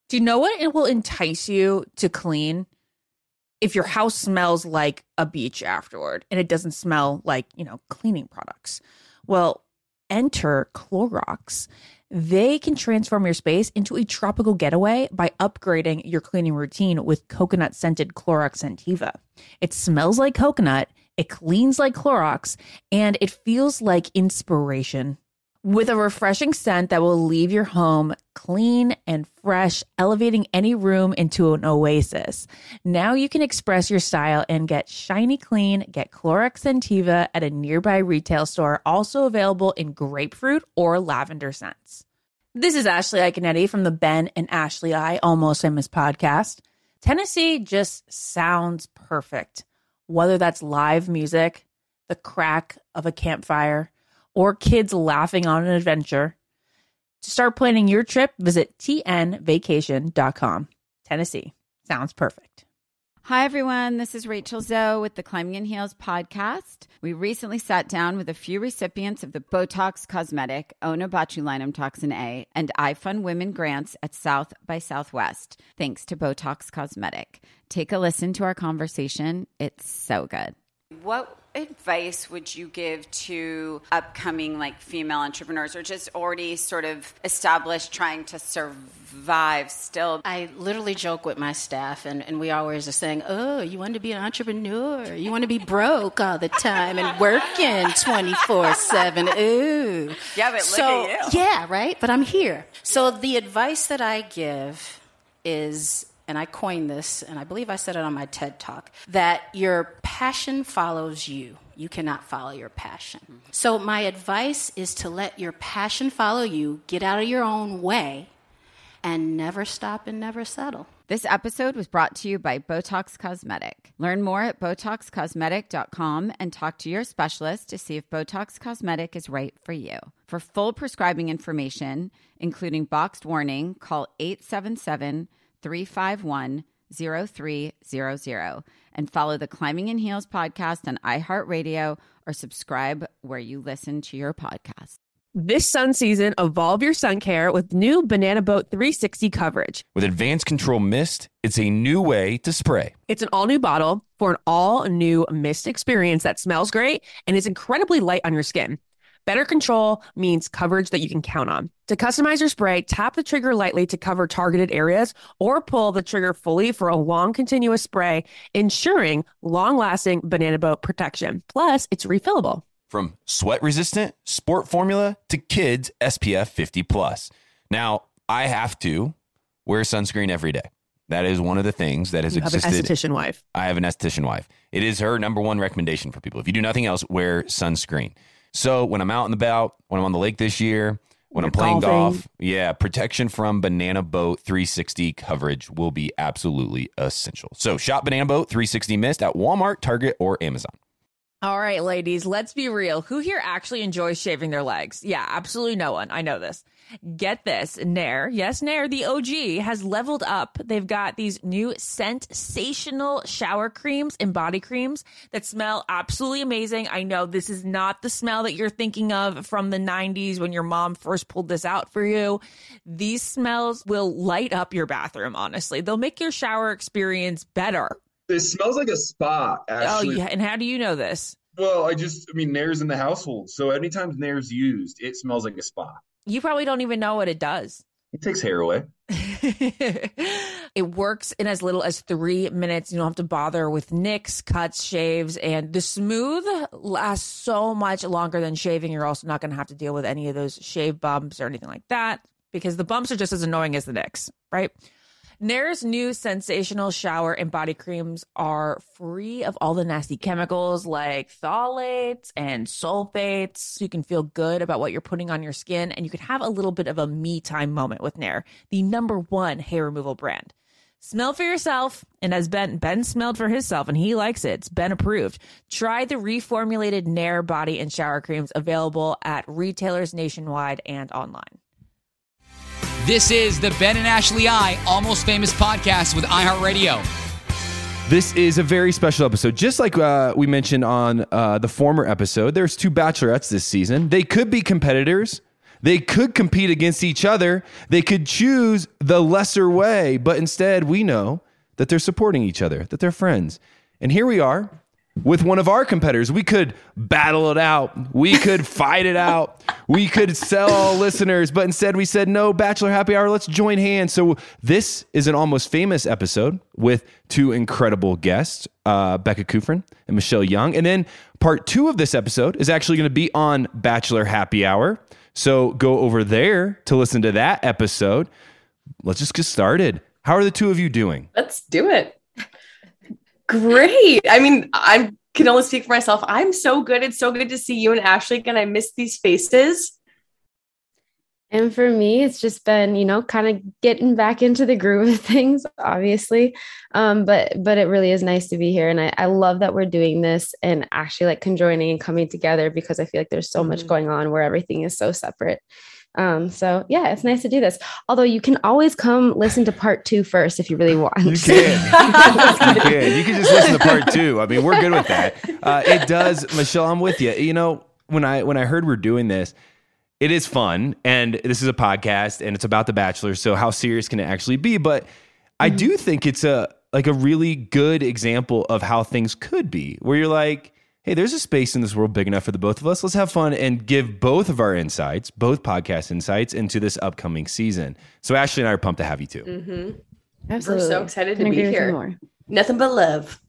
Do you know what it will entice you to clean? If your house smells like a beach afterward and it doesn't smell like, cleaning products. Well, enter Clorox. They can transform your space into a tropical getaway by upgrading your cleaning routine with coconut-scented Clorox Scentiva. It smells like coconut, it cleans like Clorox, and it feels like inspiration. With a refreshing scent that will leave your home clean and fresh, elevating any room into an oasis. Now you can express your style and get shiny clean. Get Clorox Scentiva at a nearby retail store, also available in grapefruit or lavender scents. This is Ashley Iconetti from the Ben and Ashley I Almost Famous podcast. Tennessee just sounds perfect, whether that's live music, the crack of a campfire, or kids laughing on an adventure. To start planning your trip, visit tnvacation.com. Tennessee sounds perfect. Hi, everyone. This is Rachel Zoe with the Climbing in Heels podcast. We recently sat down with a few recipients of the Botox Cosmetic, Onabotulinum Toxin A, and iFund Women grants at South by Southwest, thanks to Botox Cosmetic. Take a listen to our conversation. It's so good. What advice would you give to upcoming female entrepreneurs or just already sort of established trying to survive still? I literally joke with my staff and we always are saying, oh, you want to be an entrepreneur? You want to be broke all the time and working 24/7. Ooh. Yeah, but look at you. Yeah, right? But I'm here. So the advice that I give is, and I coined this, and I believe I said it on my TED Talk, that your passion follows you. You cannot follow your passion. Mm-hmm. So my advice is to let your passion follow you, get out of your own way, and never stop and never settle. This episode was brought to you by Botox Cosmetic. Learn more at BotoxCosmetic.com and talk to your specialist to see if Botox Cosmetic is right for you. For full prescribing information, including boxed warning, call 877-351-0300 and follow the Climbing in Heels podcast on iHeartRadio or subscribe where you listen to your podcast. This sun season, evolve your sun care with new Banana Boat 360 coverage. With advanced control mist, it's a new way to spray. It's an all-new bottle for an all-new mist experience that smells great and is incredibly light on your skin. Better control means coverage that you can count on. To customize your spray, tap the trigger lightly to cover targeted areas or pull the trigger fully for a long continuous spray, ensuring long-lasting Banana Boat protection. Plus, it's refillable. From sweat-resistant, sport formula to kids SPF 50+. Now, I have to wear sunscreen every day. That is one of the things that has existed. You have an esthetician wife. I have an esthetician wife. It is her number one recommendation for people. If you do nothing else, wear sunscreen. So when I'm out and about, when I'm on the lake this year, when I'm playing golf, protection from Banana Boat 360 coverage will be absolutely essential. So shop Banana Boat 360 Mist at Walmart, Target, or Amazon. All right, ladies, let's be real. Who here actually enjoys shaving their legs? Yeah, absolutely no one. I know this. Get this. Nair, yes, Nair, the OG, has leveled up. They've got these new sensational shower creams and body creams that smell absolutely amazing. I know this is not the smell that you're thinking of from the 90s when your mom first pulled this out for you. These smells will light up your bathroom, honestly. They'll make your shower experience better. It smells like a spa, actually. Oh, yeah. And how do you know this? Well, Nair's in the household. So anytime Nair's used, it smells like a spa. You probably don't even know what it does. It takes hair away. It works in as little as 3 minutes. You don't have to bother with nicks, cuts, shaves, and the smooth lasts so much longer than shaving. You're also not going to have to deal with any of those shave bumps or anything like that because the bumps are just as annoying as the nicks, right? Nair's new sensational shower and body creams are free of all the nasty chemicals like phthalates and sulfates. So you can feel good about what you're putting on your skin, and you can have a little bit of a me time moment with Nair, the #1 hair removal brand. Smell for yourself, and as Ben smelled for himself, and he likes it. It's Ben approved. Try the reformulated Nair body and shower creams available at retailers nationwide and online. This is the Ben and Ashley I Almost Famous podcast with iHeartRadio. This is a very special episode. Just like we mentioned on the former episode, there's 2 bachelorettes this season. They could be competitors. They could compete against each other. They could choose the lesser way, but instead we know that they're supporting each other, that they're friends. And here we are with one of our competitors. We could battle it out. We could fight it out. We could sell all listeners, but instead we said, no, Bachelor Happy Hour, let's join hands. So this is an Almost Famous episode with two incredible guests, Becca Kufrin and Michelle Young. And then part 2 of this episode is actually going to be on Bachelor Happy Hour. So go over there to listen to that episode. Let's just get started. How are the two of you doing? Let's do it. Great. I mean, I can only speak for myself. I'm so good. It's so good to see you and Ashley again. I miss these faces. And for me, it's just been, kind of getting back into the groove of things, obviously. But it really is nice to be here. And I love that we're doing this and actually like conjoining and coming together, because I feel like there's so much going on where everything is so separate. So yeah, it's nice to do this. Although you can always come listen to part 2 first if you really want. You can. You can just listen to part 2. I mean, we're good with that. It does, Michelle, I'm with you. When I heard we're doing this, it is fun, and this is a podcast, and it's about The Bachelor. So how serious can it actually be? But I do think it's a really good example of how things could be, where you're like, hey, there's a space in this world big enough for the both of us. Let's have fun and give both of our insights, both podcast insights, into this upcoming season. So Ashley and I are pumped to have you too. Mm-hmm. Absolutely. We're so excited to be here. Nothing but love.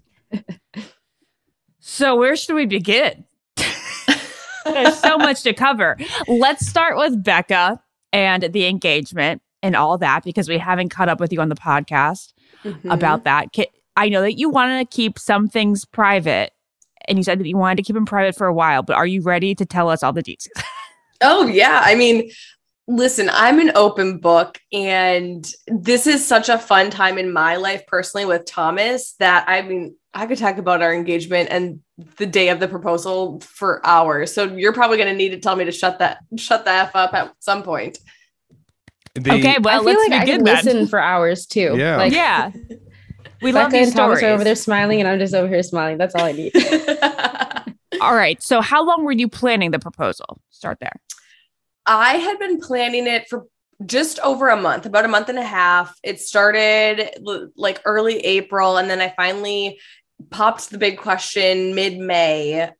So where should we begin? There's so much to cover. Let's start with Becca and the engagement and all that, because we haven't caught up with you on the podcast about that. I know that you want to keep some things private, and you said that you wanted to keep them private for a while, but are you ready to tell us all the details? Oh, yeah. I mean, listen, I'm an open book, and this is such a fun time in my life personally with Thomas that, I could talk about our engagement and the day of the proposal for hours. So you're probably going to need to tell me to shut the F up at some point. Okay, well, let's begin. I can listen for hours too. Yeah. Yeah. We Becca love these and Thomas stories. are over there smiling, and I'm just over here smiling. That's all I need. All right. So how long were you planning the proposal? Start there. I had been planning it for just over a month, about a month and a half. It started like early April, and then I finally popped the big question mid-May.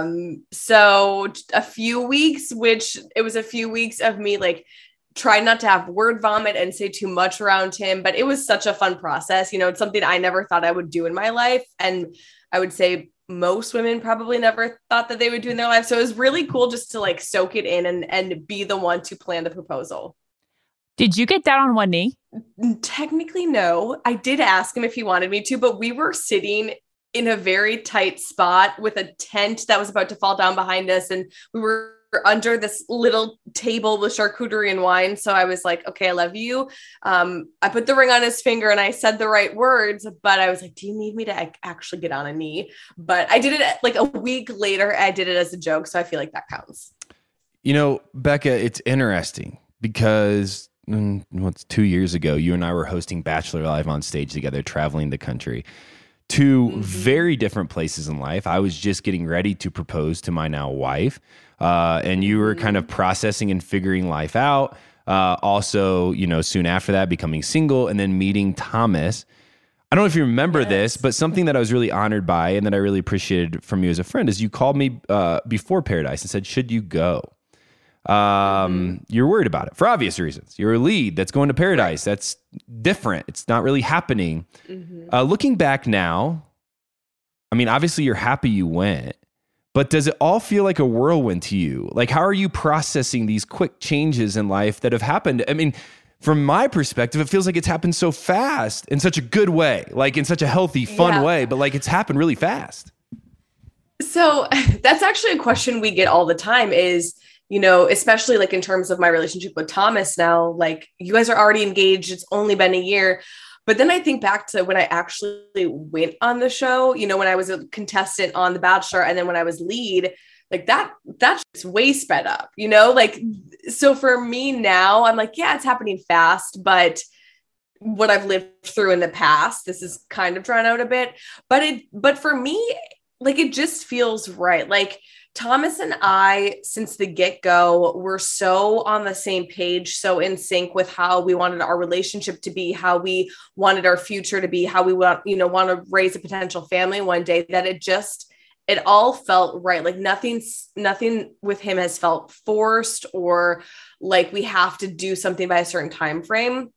So a few weeks, which it was a few weeks of me like trying not to have word vomit and say too much around him, but it was such a fun process. It's something I never thought I would do in my life. And I would say most women probably never thought that they would do in their life. So it was really cool just to like soak it in and be the one to plan the proposal. Did you get down on one knee? Technically, no. I did ask him if he wanted me to, but we were sitting in a very tight spot with a tent that was about to fall down behind us. And we were under this little table with charcuterie and wine. So I was like, okay, I love you. I put the ring on his finger and I said the right words, but I was like, do you need me to actually get on a knee? But I did it like a week later. I did it as a joke. So I feel like that counts. Becca, it's interesting because 2 years ago, you and I were hosting Bachelor Live on stage together, traveling the country. Two very different places in life. I was just getting ready to propose to my now wife, and you were kind of processing and figuring life out. Also, soon after that, becoming single and then meeting Thomas. I don't know if you remember this, but something that I was really honored by and that I really appreciated from you as a friend is you called me before Paradise and said, should you go? You're worried about it for obvious reasons. You're a lead that's going to Paradise. That's different. It's not really happening. Looking back now, obviously you're happy you went, but does it all feel like a whirlwind to you? Like, how are you processing these quick changes in life that have happened? From my perspective, it feels like it's happened so fast in such a good way, like in such a healthy, fun way, but like it's happened really fast. So that's actually a question we get all the time is, especially like in terms of my relationship with Thomas now, like you guys are already engaged. It's only been a year. But then I think back to when I actually went on the show, when I was a contestant on The Bachelor and then when I was lead, like that's way sped up, so for me now, I'm like, yeah, it's happening fast, but what I've lived through in the past, this is kind of drawn out a bit, but for me, like, it just feels right. Like, Thomas and I, since the get-go, were so on the same page, so in sync with how we wanted our relationship to be, how we wanted our future to be, how we want to raise a potential family one day, that it all felt right. Like nothing with him has felt forced or like we have to do something by a certain time frame.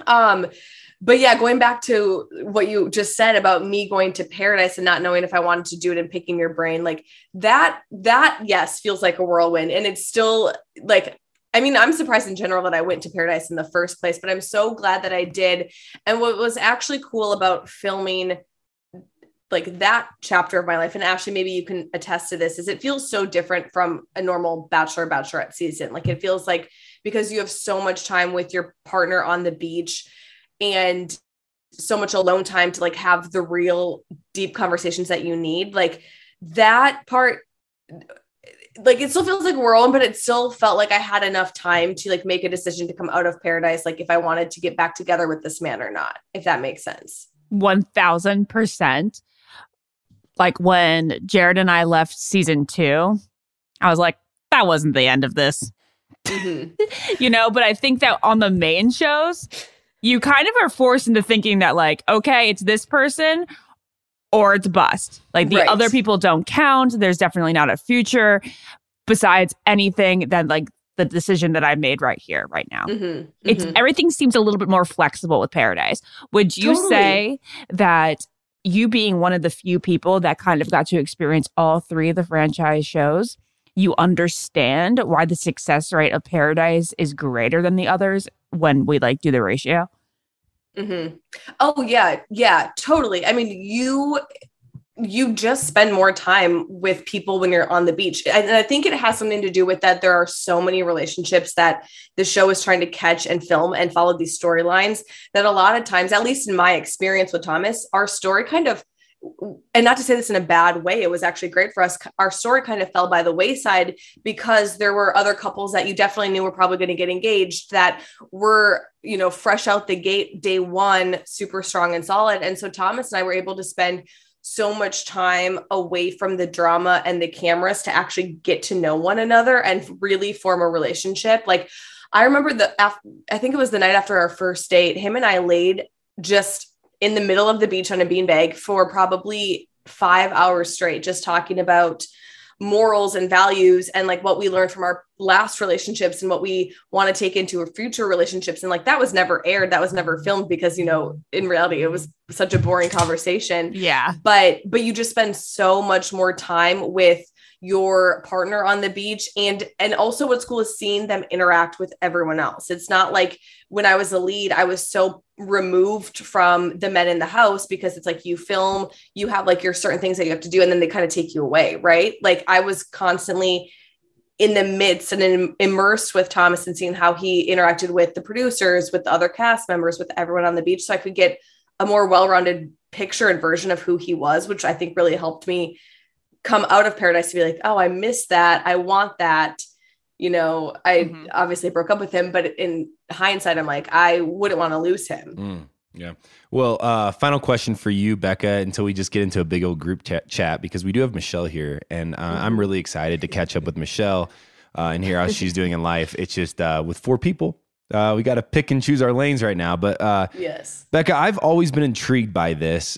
But yeah, going back to what you just said about me going to Paradise and not knowing if I wanted to do it and picking your brain, like that, yes, feels like a whirlwind. And it's still like, I mean, I'm surprised in general that I went to Paradise in the first place, but I'm so glad that I did. And what was actually cool about filming like that chapter of my life, and Ashley, maybe you can attest to this, is it feels so different from a normal Bachelorette season. Like it feels like, because you have so much time with your partner on the beach and so much alone time to like have the real deep conversations that you need, like that part, like it still feels like a whirlwind, but it still felt like I had enough time to like make a decision to come out of Paradise, like if I wanted to get back together with this man or not, if that makes sense. 1000%. Like when Jared and I left season 2, I was like, that wasn't the end of this. Mm-hmm. But I think that on the main shows, you kind of are forced into thinking that like, okay, it's this person or it's bust. Like the other people don't count. There's definitely not a future besides anything than like the decision that I made right here, right now. Mm-hmm. It's everything seems a little bit more flexible with Paradise. Would you say that you being one of the few people that kind of got to experience all 3 of the franchise shows, you understand why the success rate of Paradise is greater than the others when we like do the ratio? Mm-hmm. Oh yeah, totally. I mean, you just spend more time with people when you're on the beach. And I think it has something to do with that. There are so many relationships that the show is trying to catch and film and follow these storylines that a lot of times, at least in my experience with Thomas, our story kind of, and not to say this in a bad way, it was actually great for us. Our story kind of fell by the wayside because there were other couples that you definitely knew were probably going to get engaged that were, fresh out the gate, day one, super strong and solid. And so Thomas and I were able to spend so much time away from the drama and the cameras to actually get to know one another and really form a relationship. Like I remember I think it was the night after our first date, him and I laid just in the middle of the beach on a beanbag for probably 5 hours straight, just talking about morals and values and like what we learned from our last relationships and what we want to take into our future relationships. And like, that was never aired. That was never filmed because, in reality, it was such a boring conversation. Yeah. But you just spend so much more time with your partner on the beach. And also what's cool is seeing them interact with everyone else. It's not like when I was a lead, I was so removed from the men in the house because it's like you film, you have like your certain things that you have to do, and then they kind of take you away. Right. Like I was constantly in the midst and immersed with Thomas and seeing how he interacted with the producers, with the other cast members, with everyone on the beach. So I could get a more well-rounded picture and version of who he was, which I think really helped me come out of Paradise to be like, oh, I miss that. I want that. I obviously broke up with him, but in hindsight, I'm like, I wouldn't want to lose him. Yeah. Well, final question for you, Becca, until we just get into a big old group chat, because we do have Michelle here, and I'm really excited to catch up with Michelle and hear how she's doing in life. It's just with 4 people, we got to pick and choose our lanes right now. But yes, Becca, I've always been intrigued by this.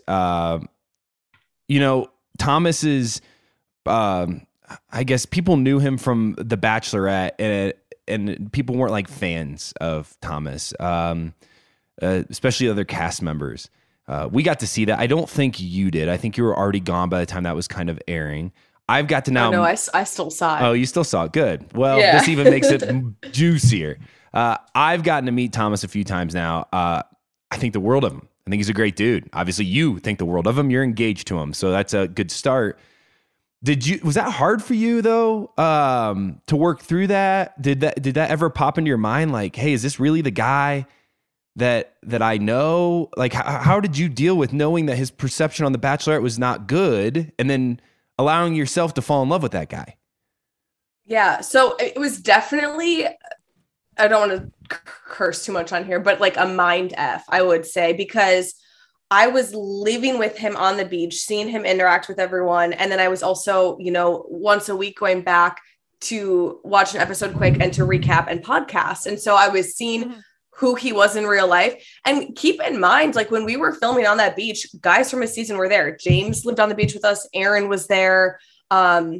Thomas is, I guess people knew him from The Bachelorette, and people weren't like fans of Thomas, especially other cast members. We got to see that. I don't think you did. I think you were already gone by the time that was kind of airing. I've got to now. Oh, no, I still saw it. Oh, you still saw it. Good. Well, This even makes it juicier. I've gotten to meet Thomas a few times now. I think the world of him. I think he's a great dude. Obviously, you think the world of him. You're engaged to him, so that's a good start. Was that hard for you though, to work through that? Did that ever pop into your mind? Like, hey, is this really the guy that I know? Like, how did you deal with knowing that his perception on The Bachelorette was not good, and then allowing yourself to fall in love with that guy? Yeah, so it was definitely, I don't want to curse too much on here, but like a mind F, I would say, because I was living with him on the beach, seeing him interact with everyone. And then I was also, once a week going back to watch an episode quick and to recap and podcast. And so I was seeing who he was in real life. And keep in mind, like when we were filming on that beach, guys from his season were there. James lived on the beach with us. Aaron was there. I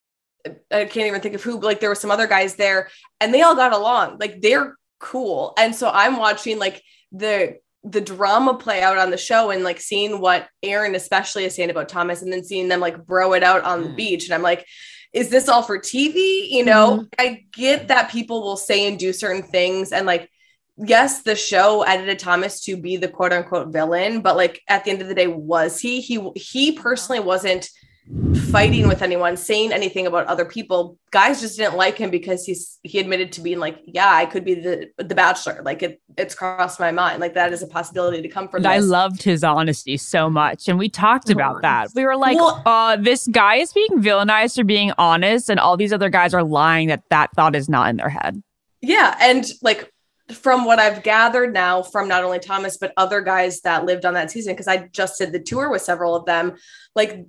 can't even think of who, but like there were some other guys there and they all got along. Like they're cool. And so I'm watching like the drama play out on the show and like seeing what Aaron especially is saying about Thomas and then seeing them like bro it out on the beach. And I'm like, is this all for TV? I get that people will say and do certain things. And like, yes, the show edited Thomas to be the quote unquote villain, but like at the end of the day, was he personally wasn't fighting with anyone, saying anything about other people. Guys just didn't like him because he admitted to being like, yeah, I could be the bachelor. Like it's crossed my mind. Like that is a possibility to come from this. I loved his honesty so much. And we talked about that. We were like, this guy is being villainized for being honest. And all these other guys are lying that thought is not in their head. Yeah. And like, from what I've gathered now from not only Thomas, but other guys that lived on that season, because I just did the tour with several of them, like,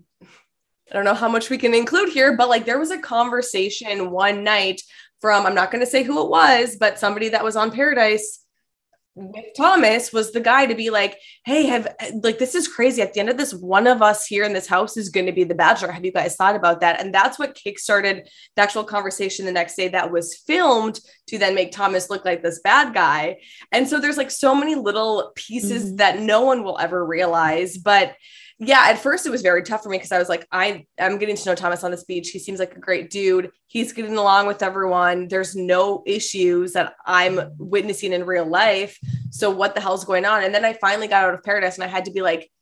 I don't know how much we can include here, but like there was a conversation one night from, I'm not going to say who it was, but somebody that was on Paradise with Thomas was the guy to be like, hey, this is crazy. At the end of this, one of us here in this house is going to be the bachelor. Have you guys thought about that? And that's what kickstarted the actual conversation the next day that was filmed to then make Thomas look like this bad guy. And so there's like so many little pieces that no one will ever realize. But yeah, at first it was very tough for me because I was like, I'm getting to know Thomas on this beach. He seems like a great dude. He's getting along with everyone. There's no issues that I'm witnessing in real life. So what the hell's going on? And then I finally got out of Paradise and I had to be like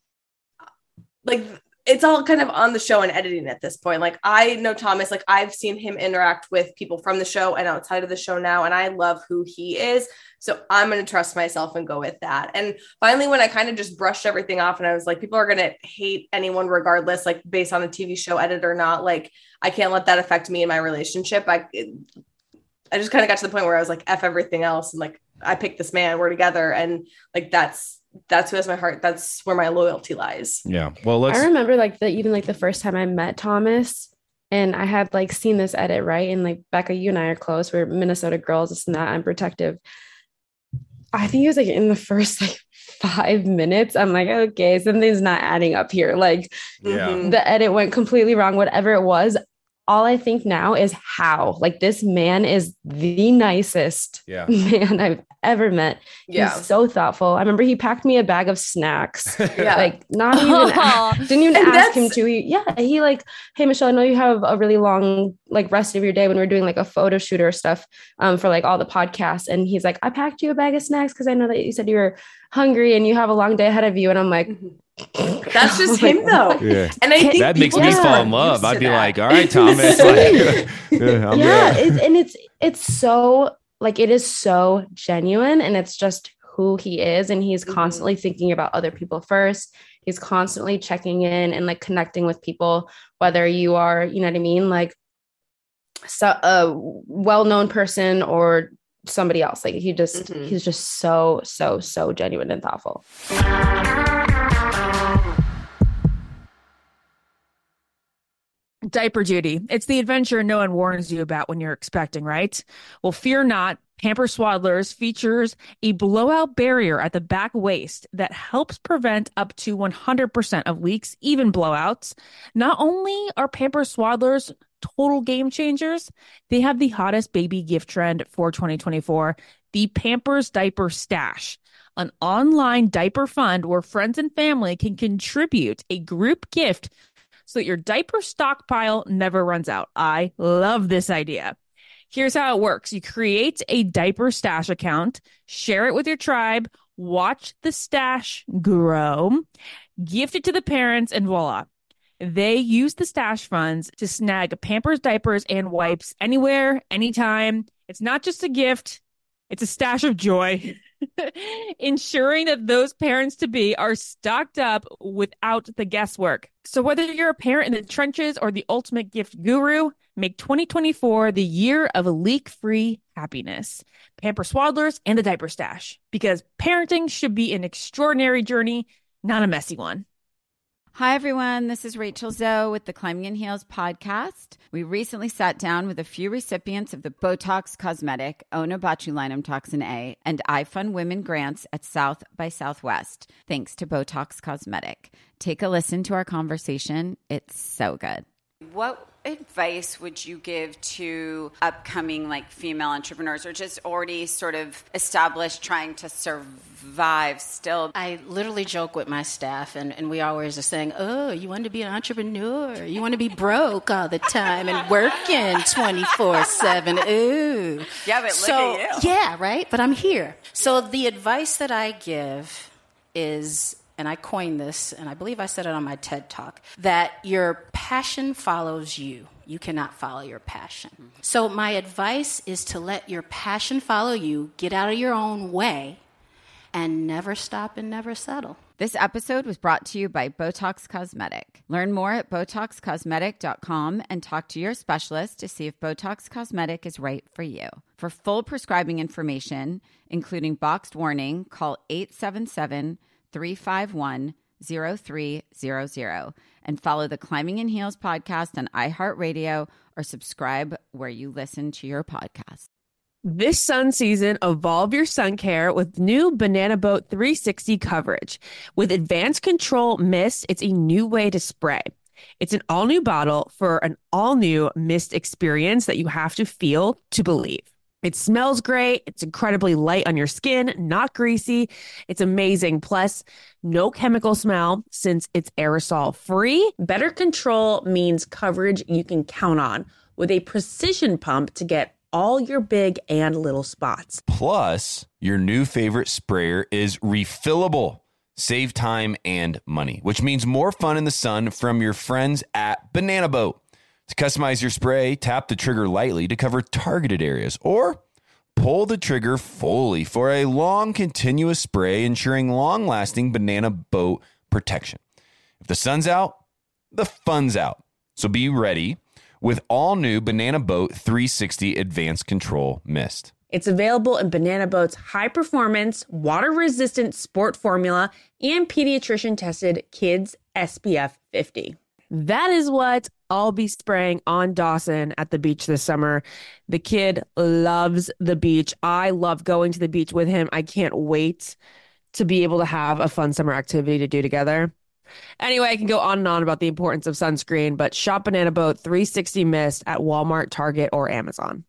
it's all kind of on the show and editing at this point. Like I know Thomas, like I've seen him interact with people from the show and outside of the show now. And I love who he is. So I'm going to trust myself and go with that. And finally, when I kind of just brushed everything off and I was like, people are going to hate anyone regardless, like based on the TV show edit or not, like I can't let that affect me in my relationship. I just kind of got to the point where I was like, F everything else. And like, I picked this man, we're together. And like, that's who has my heart. That's where my loyalty lies. Yeah. Well, I remember even the first time I met Thomas and I had like seen this edit, right? And like Becca, you and I are close. We're Minnesota girls. This and that. I'm protective. I think it was like in the first like 5 minutes, I'm like, okay, something's not adding up here. Like the edit went completely wrong, whatever it was. All I think now is how, like, this man is the nicest man I've ever met. Yeah. He's so thoughtful. I remember he packed me a bag of snacks. Like not even, didn't even ask him to. He like, hey, Michelle, I know you have a really long, like rest of your day when we're doing like a photo shoot or stuff for like all the podcasts. And he's like, I packed you a bag of snacks because I know that you said you were hungry and you have a long day ahead of you. And I'm like, that's just him though. Yeah. And I think that makes me fall in love. I'd be like, all right, Thomas. It's so like, it is so genuine and it's just who he is. And he's constantly thinking about other people first. He's constantly checking in and like connecting with people, whether you are, you know what I mean? Like a well-known person or somebody else. Like he's just so genuine and thoughtful. Diaper duty. It's the adventure no one warns you about when you're expecting, right? Well, fear not. Pampers Swaddlers features a blowout barrier at the back waist that helps prevent up to 100% of leaks, even blowouts. Not only are Pampers Swaddlers total game changers, they have the hottest baby gift trend for 2024, the Pampers Diaper Stash, an online diaper fund where friends and family can contribute a group gift so that your diaper stockpile never runs out. I love this idea. Here's how it works. You create a diaper stash account, share it with your tribe, watch the stash grow, gift it to the parents, and voila. They use the stash funds to snag Pampers diapers and wipes anywhere, anytime. It's not just a gift. It's a stash of joy. Ensuring that those parents-to-be are stocked up without the guesswork. So whether you're a parent in the trenches or the ultimate gift guru, make 2024 the year of leak-free happiness. Pampers Swaddlers and the Diaper Stash. Because parenting should be an extraordinary journey, not a messy one. Hi, everyone. This is Rachel Zoe with the Climbing in Heels podcast. We recently sat down with a few recipients of the Botox Cosmetic, Onabotulinum Toxin A, and iFund Women grants at South by Southwest, thanks to Botox Cosmetic. Take a listen to our conversation. It's so good. What advice would you give to upcoming female entrepreneurs or just already sort of established trying to survive still? I literally joke with my staff and we always are saying, oh, you want to be an entrepreneur? You want to be broke all the time and working 24/7. Ooh. Yeah, but look at you. Yeah, right? But I'm here. So the advice that I give is, and I coined this, and I believe I said it on my TED Talk, that your passion follows you. You cannot follow your passion. So my advice is to let your passion follow you, get out of your own way, and never stop and never settle. This episode was brought to you by Botox Cosmetic. Learn more at BotoxCosmetic.com and talk to your specialist to see if Botox Cosmetic is right for you. For full prescribing information, including boxed warning, call 877-351-0300 and follow the Climbing in Heels podcast on iHeartRadio or subscribe where you listen to your podcast. This sun season, evolve your sun care with new Banana Boat 360 coverage. With Advanced Control Mist, it's a new way to spray. It's an all-new bottle for an all-new mist experience that you have to feel to believe. It smells great. It's incredibly light on your skin, not greasy. It's amazing. Plus, no chemical smell since it's aerosol free. Better control means coverage you can count on with a precision pump to get all your big and little spots. Plus, your new favorite sprayer is refillable. Save time and money, which means more fun in the sun from your friends at Banana Boat. To customize your spray, tap the trigger lightly to cover targeted areas or pull the trigger fully for a long, continuous spray, ensuring long-lasting Banana Boat protection. If the sun's out, the fun's out. So be ready with all new Banana Boat 360 Advanced Control Mist. It's available in Banana Boat's high-performance, water-resistant sport formula and pediatrician-tested Kids SPF 50. That is what I'll be spraying on Dawson at the beach this summer. The kid loves the beach. I love going to the beach with him. I can't wait to be able to have a fun summer activity to do together. Anyway, I can go on and on about the importance of sunscreen, but shop Banana Boat 360 Mist at Walmart, Target, or Amazon.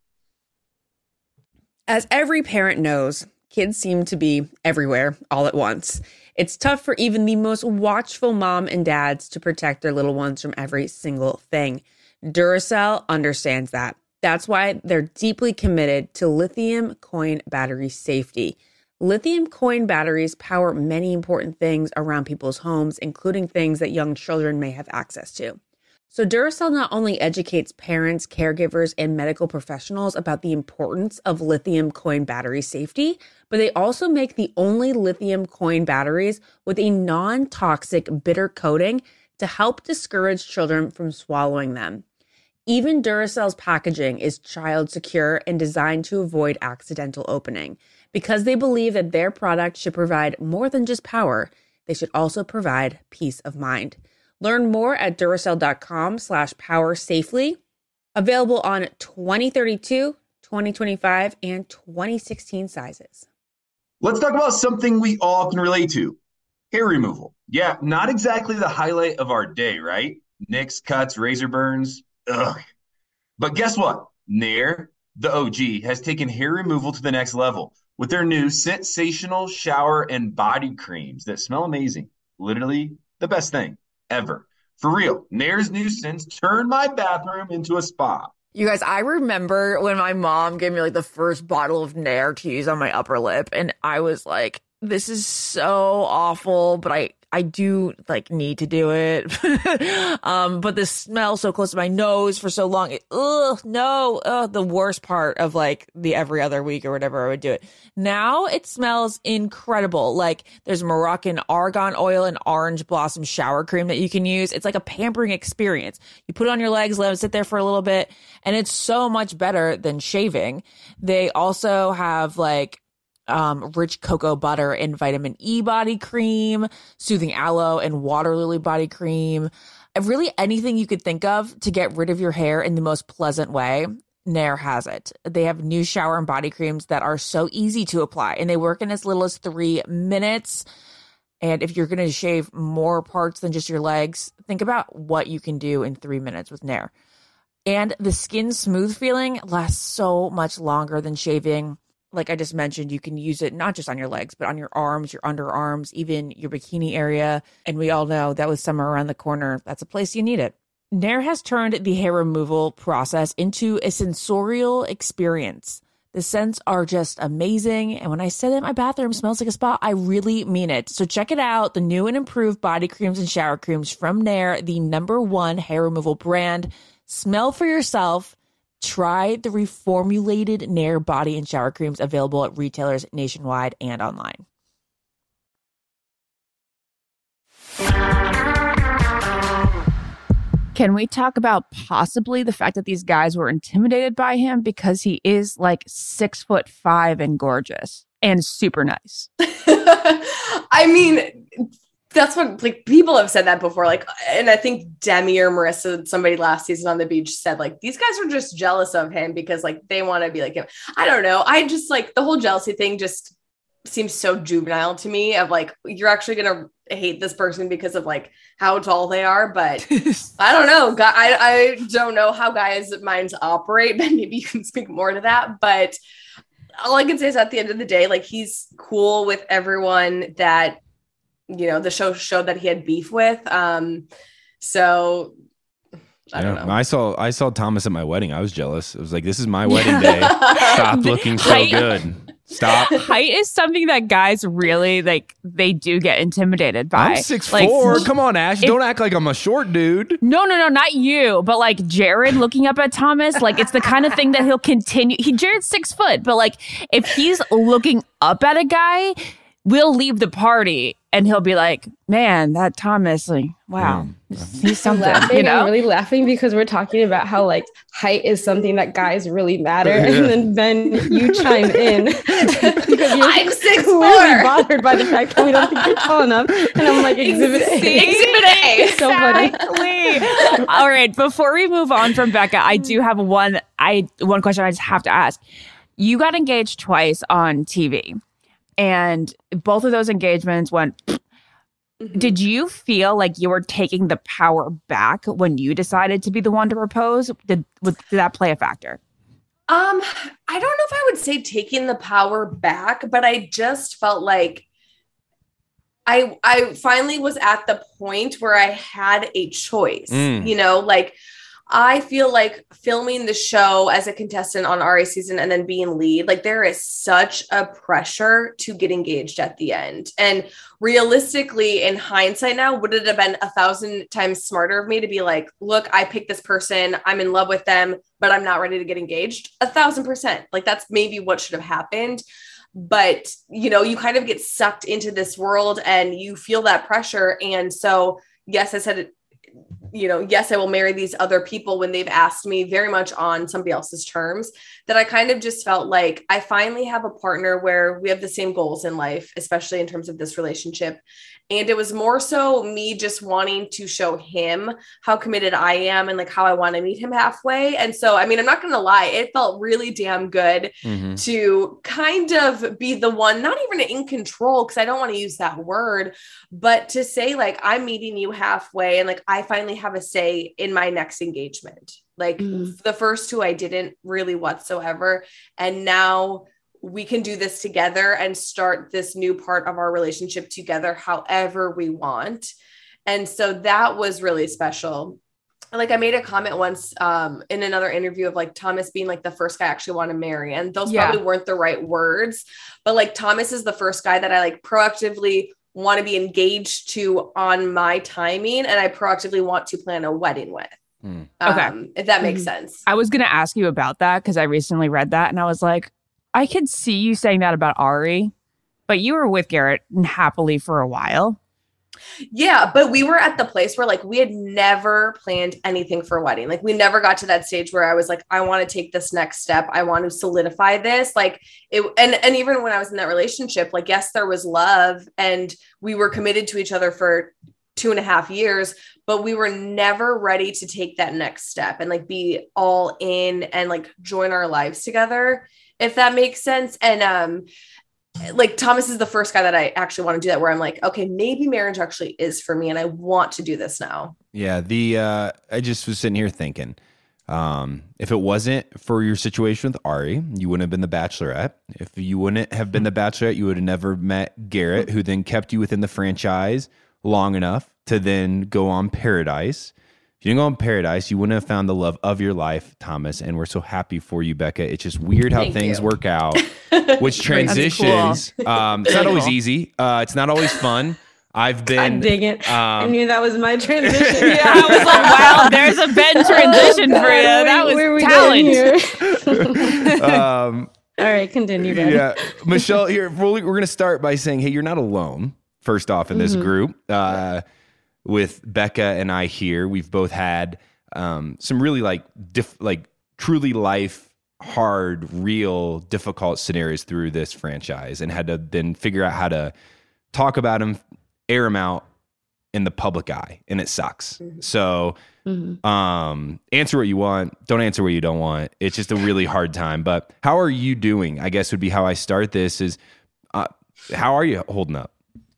As every parent knows, kids seem to be everywhere all at once. It's tough for even the most watchful mom and dads to protect their little ones from every single thing. Duracell understands that. That's why they're deeply committed to lithium coin battery safety. Lithium coin batteries power many important things around people's homes, including things that young children may have access to. So Duracell not only educates parents, caregivers, and medical professionals about the importance of lithium coin battery safety, but they also make the only lithium coin batteries with a non-toxic bitter coating to help discourage children from swallowing them. Even Duracell's packaging is child secure and designed to avoid accidental opening. Because they believe that their product should provide more than just power, they should also provide peace of mind. Learn more at Duracell.com/power safely. Available on 2032, 2025, and 2016 sizes. Let's talk about something we all can relate to. Hair removal. Yeah, not exactly the highlight of our day, right? Nicks, cuts, razor burns. Ugh. But guess what? Nair, the OG, has taken hair removal to the next level with their new sensational shower and body creams that smell amazing. Literally the best thing ever. For real, Nair's new scents turned my bathroom into a spa. You guys, I remember when my mom gave me the first bottle of Nair to use on my upper lip, and I was like, this is so awful, but I do need to do it. But the smell so close to my nose for so long, the worst part of the every other week or whatever I would do it. Now it smells incredible. There's Moroccan argan oil and orange blossom shower cream that you can use. It's like a pampering experience. You put it on your legs, let them sit there for a little bit, and it's so much better than shaving. They also have rich cocoa butter and vitamin E body cream, soothing aloe and water lily body cream. Really anything you could think of to get rid of your hair in the most pleasant way, Nair has it. They have new shower and body creams that are so easy to apply, and they work in as little as 3 minutes. And if you're going to shave more parts than just your legs, think about what you can do in 3 minutes with Nair. And the skin smooth feeling lasts so much longer than shaving. Like I just mentioned, you can use it not just on your legs, but on your arms, your underarms, even your bikini area. And we all know that with summer around the corner, that's a place you need it. Nair has turned the hair removal process into a sensorial experience. The scents are just amazing. And when I say that my bathroom smells like a spa, I really mean it. So check it out. The new and improved body creams and shower creams from Nair, the #1 hair removal brand. Smell for yourself. Try the reformulated Nair body and shower creams available at retailers nationwide and online. Can we talk about possibly the fact that these guys were intimidated by him because he is like 6'5" and gorgeous and super nice? I mean, that's what like people have said that before. Like, and I think Demi or Marissa, somebody last season on the beach said like, these guys are just jealous of him because like they want to be like him. I don't know. I just like the whole jealousy thing just seems so juvenile to me of like, you're actually going to hate this person because of like how tall they are. But I don't know. I don't know how guys' minds operate, but maybe you can speak more to that. But all I can say is at the end of the day, like he's cool with everyone that, you know, the show showed that he had beef with. So I don't know. I saw Thomas at my wedding. I was jealous. It was like, this is my wedding day. Stop looking so good. Stop. Height is something that guys really like. They do get intimidated by. I'm 6'4". Like, come on, Ash. Don't act like I'm a short dude. No, not you. But like Jared looking up at Thomas, like it's the kind of thing that he'll continue. Jared's 6 foot, but like if he's looking up at a guy, we'll leave the party and he'll be like, man, that Thomas, like, wow, he's something. You know? I'm really laughing because we're talking about how like height is something that guys really matter. And then Ben, you chime in because you're I'm 6'4". clearly bothered by the fact that we don't think you're tall enough. And I'm like, Exhibit A. Exhibit A. So funny. Exactly. All right. Before we move on from Becca, I do have one question I just have to ask. You got engaged twice on TV. And both of those engagements went. Did you feel like you were taking the power back when you decided to be the one to propose? Did that play a factor? I don't know if I would say taking the power back, but I just felt like I finally was at the point where I had a choice. You know, like I feel like filming the show as a contestant on RA season and then being lead, like there is such a pressure to get engaged at the end. And realistically, in hindsight now, would it have been 1,000 times smarter of me to be like, look, I picked this person, I'm in love with them, but I'm not ready to get engaged? 1,000%. Like that's maybe what should have happened. But, you know, you kind of get sucked into this world and you feel that pressure. And so, yes, I said it. You know, yes, I will marry these other people when they've asked me very much on somebody else's terms, that I kind of just felt like I finally have a partner where we have the same goals in life, especially in terms of this relationship. And it was more so me just wanting to show him how committed I am and like how I want to meet him halfway. And so, I mean, I'm not going to lie, it felt really damn good to kind of be the one, not even in control, because I don't want to use that word, but to say like, I'm meeting you halfway and like, I finally have a say in my next engagement. Like the first two, I didn't really whatsoever. And now we can do this together and start this new part of our relationship together, however we want. And so that was really special. Like I made a comment once in another interview of like Thomas being like the first guy I actually want to marry. And those probably weren't the right words, but like Thomas is the first guy that I like proactively want to be engaged to on my timing. And I proactively want to plan a wedding with. Okay. If that makes sense. I was going to ask you about that because I recently read that and I was like, I could see you saying that about Ari, but you were with Garrett happily for a while. Yeah, but we were at the place where like we had never planned anything for a wedding. Like we never got to that stage where I was like, I want to take this next step. I want to solidify this. Like it, and even when I was in that relationship, like, yes, there was love and we were committed to each other for 2.5 years, but we were never ready to take that next step and like be all in and like join our lives together, if that makes sense. And, like Thomas is the first guy that I actually want to do that, where I'm like, okay, maybe marriage actually is for me and I want to do this now. Yeah. I just was sitting here thinking, if it wasn't for your situation with Ari, you wouldn't have been the Bachelorette. If you wouldn't have been the Bachelorette, you would have never met Garrett, who then kept you within the franchise long enough to then go on Paradise. If you didn't go on Paradise, you wouldn't have found the love of your life, Thomas. And we're so happy for you, Becca. It's just weird how things work out, which transitions. Cool. It's not always easy. It's not always fun. I've been. God dang it. I knew that was my transition. Yeah, I was like, wow, there's a Ben transition for you. That was talent. All right, continue. Ben. Yeah. Michelle, here, we're going to start by saying, hey, you're not alone, first off, in this group. With Becca and I here, we've both had some really like truly life hard, real, difficult scenarios through this franchise, and had to then figure out how to talk about them, air them out in the public eye, and it sucks. So answer what you want, don't answer what you don't want. It's just a really hard time. But how are you doing? I guess would be how I start this. Is how are you holding up?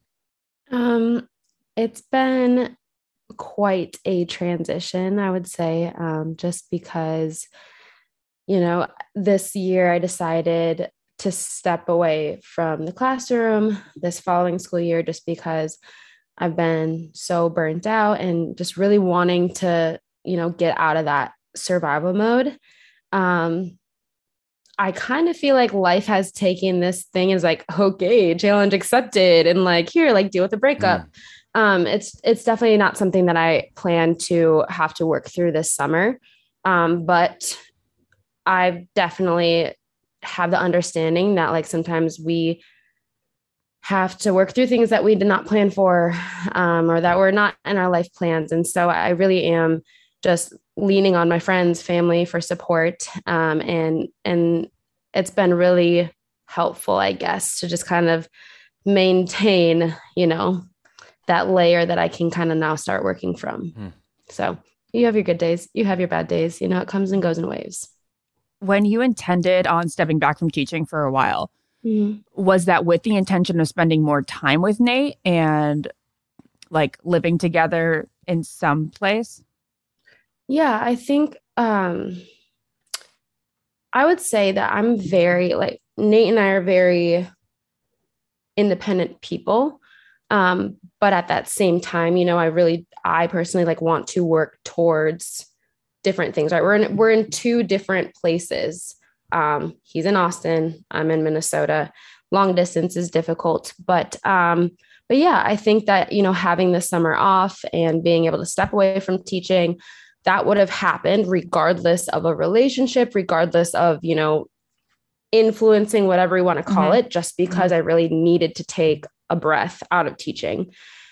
It's been quite a transition, I would say, just because, you know, this year I decided to step away from the classroom this following school year, just because I've been so burnt out and just really wanting to, you know, get out of that survival mode. I kind of feel like life has taken this thing as like, okay, challenge accepted. And like, here, like deal with the breakup. It's definitely not something that I plan to have to work through this summer. But I definitely have the understanding that like sometimes we have to work through things that we did not plan for, or that were not in our life plans. And so I really am just leaning on my friends, family for support. And it's been really helpful, I guess, to just kind of maintain, you know, that layer that I can kind of now start working from. So you have your good days, you have your bad days, you know, it comes and goes in waves. When you intended on stepping back from teaching for a while, was that with the intention of spending more time with Nate and like living together in some place? Yeah, I think I would say that I'm very like Nate and I are very independent people. But at that same time, you know, I personally like want to work towards different things, right? We're in two different places. He's in Austin, I'm in Minnesota. Long distance is difficult, but yeah, I think that, you know, having the summer off and being able to step away from teaching, that would have happened regardless of a relationship, regardless of, you know, influencing, whatever you want to call it, just because I really needed to take a breath out of teaching.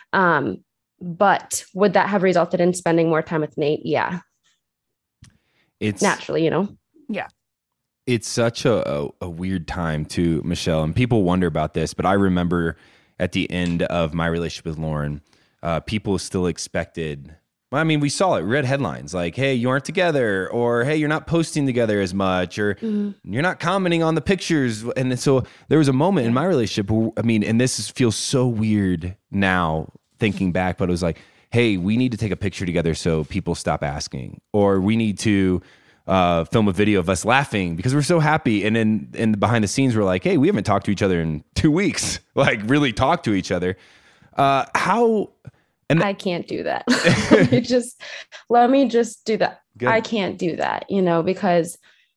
But would that have resulted in spending more time with Nate? Yeah. It's naturally, you know? Yeah. It's such a weird time too, Michelle, and people wonder about this, but I remember at the end of my relationship with Lauren, people still expected, I mean, we saw it, read headlines like, hey, you aren't together, or hey, you're not posting together as much, or you're not commenting on the pictures. And so there was a moment in my relationship where, I mean, and feels so weird now thinking back, but it was like, hey, we need to take a picture together so people stop asking, or we need to film a video of us laughing because we're so happy. And then in the behind the scenes, we're like, hey, we haven't talked to each other in 2 weeks, like really talk to each other. And I can't do that. let me just do that. Good. I can't do that, you know, because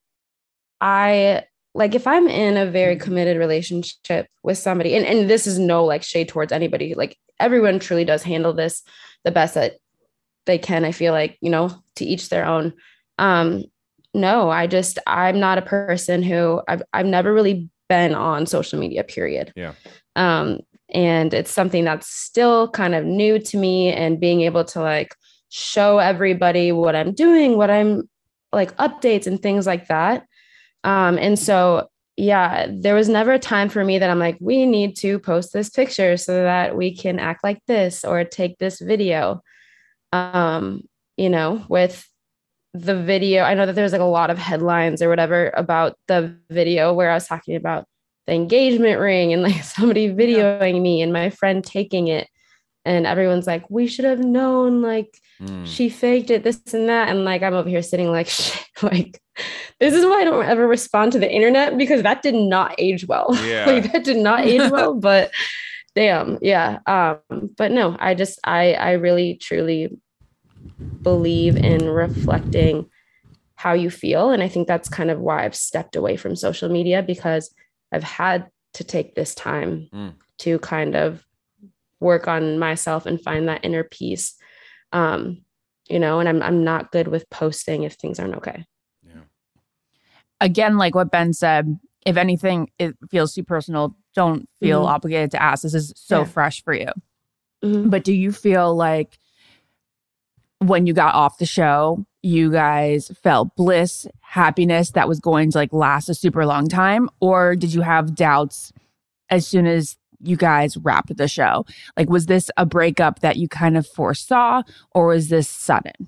if I'm in a very committed relationship with somebody, and this is no like shade towards anybody, like everyone truly does handle this the best that they can. I feel like, you know, to each their own. No, I'm not a person who I've never really been on social media, period. Yeah. And it's something that's still kind of new to me, and being able to like show everybody what I'm doing, what I'm like updates and things like that. And so, yeah, there was never a time for me that I'm like, we need to post this picture so that we can act like this or take this video. You know, with the video, I know that there's like a lot of headlines or whatever about the video where I was talking about the engagement ring and like somebody videoing me and my friend taking it. And everyone's like, we should have known, like, she faked it, this and that. And like, I'm over here sitting like, shit, like, this is why I don't ever respond to the internet, because that did not age well. Yeah. Like, that did not age well, but damn. Yeah. But no, I really, truly believe in reflecting how you feel. And I think that's kind of why I've stepped away from social media, because I've had to take this time to kind of work on myself and find that inner peace. You know, and I'm not good with posting if things aren't okay. Yeah. Again, like what Ben said, if anything, it feels too personal, don't feel obligated to ask. This is so fresh for you. But do you feel like when you got off the show, you guys felt bliss, happiness that was going to like last a super long time? Or did you have doubts as soon as you guys wrapped the show? Like, was this a breakup that you kind of foresaw, or was this sudden?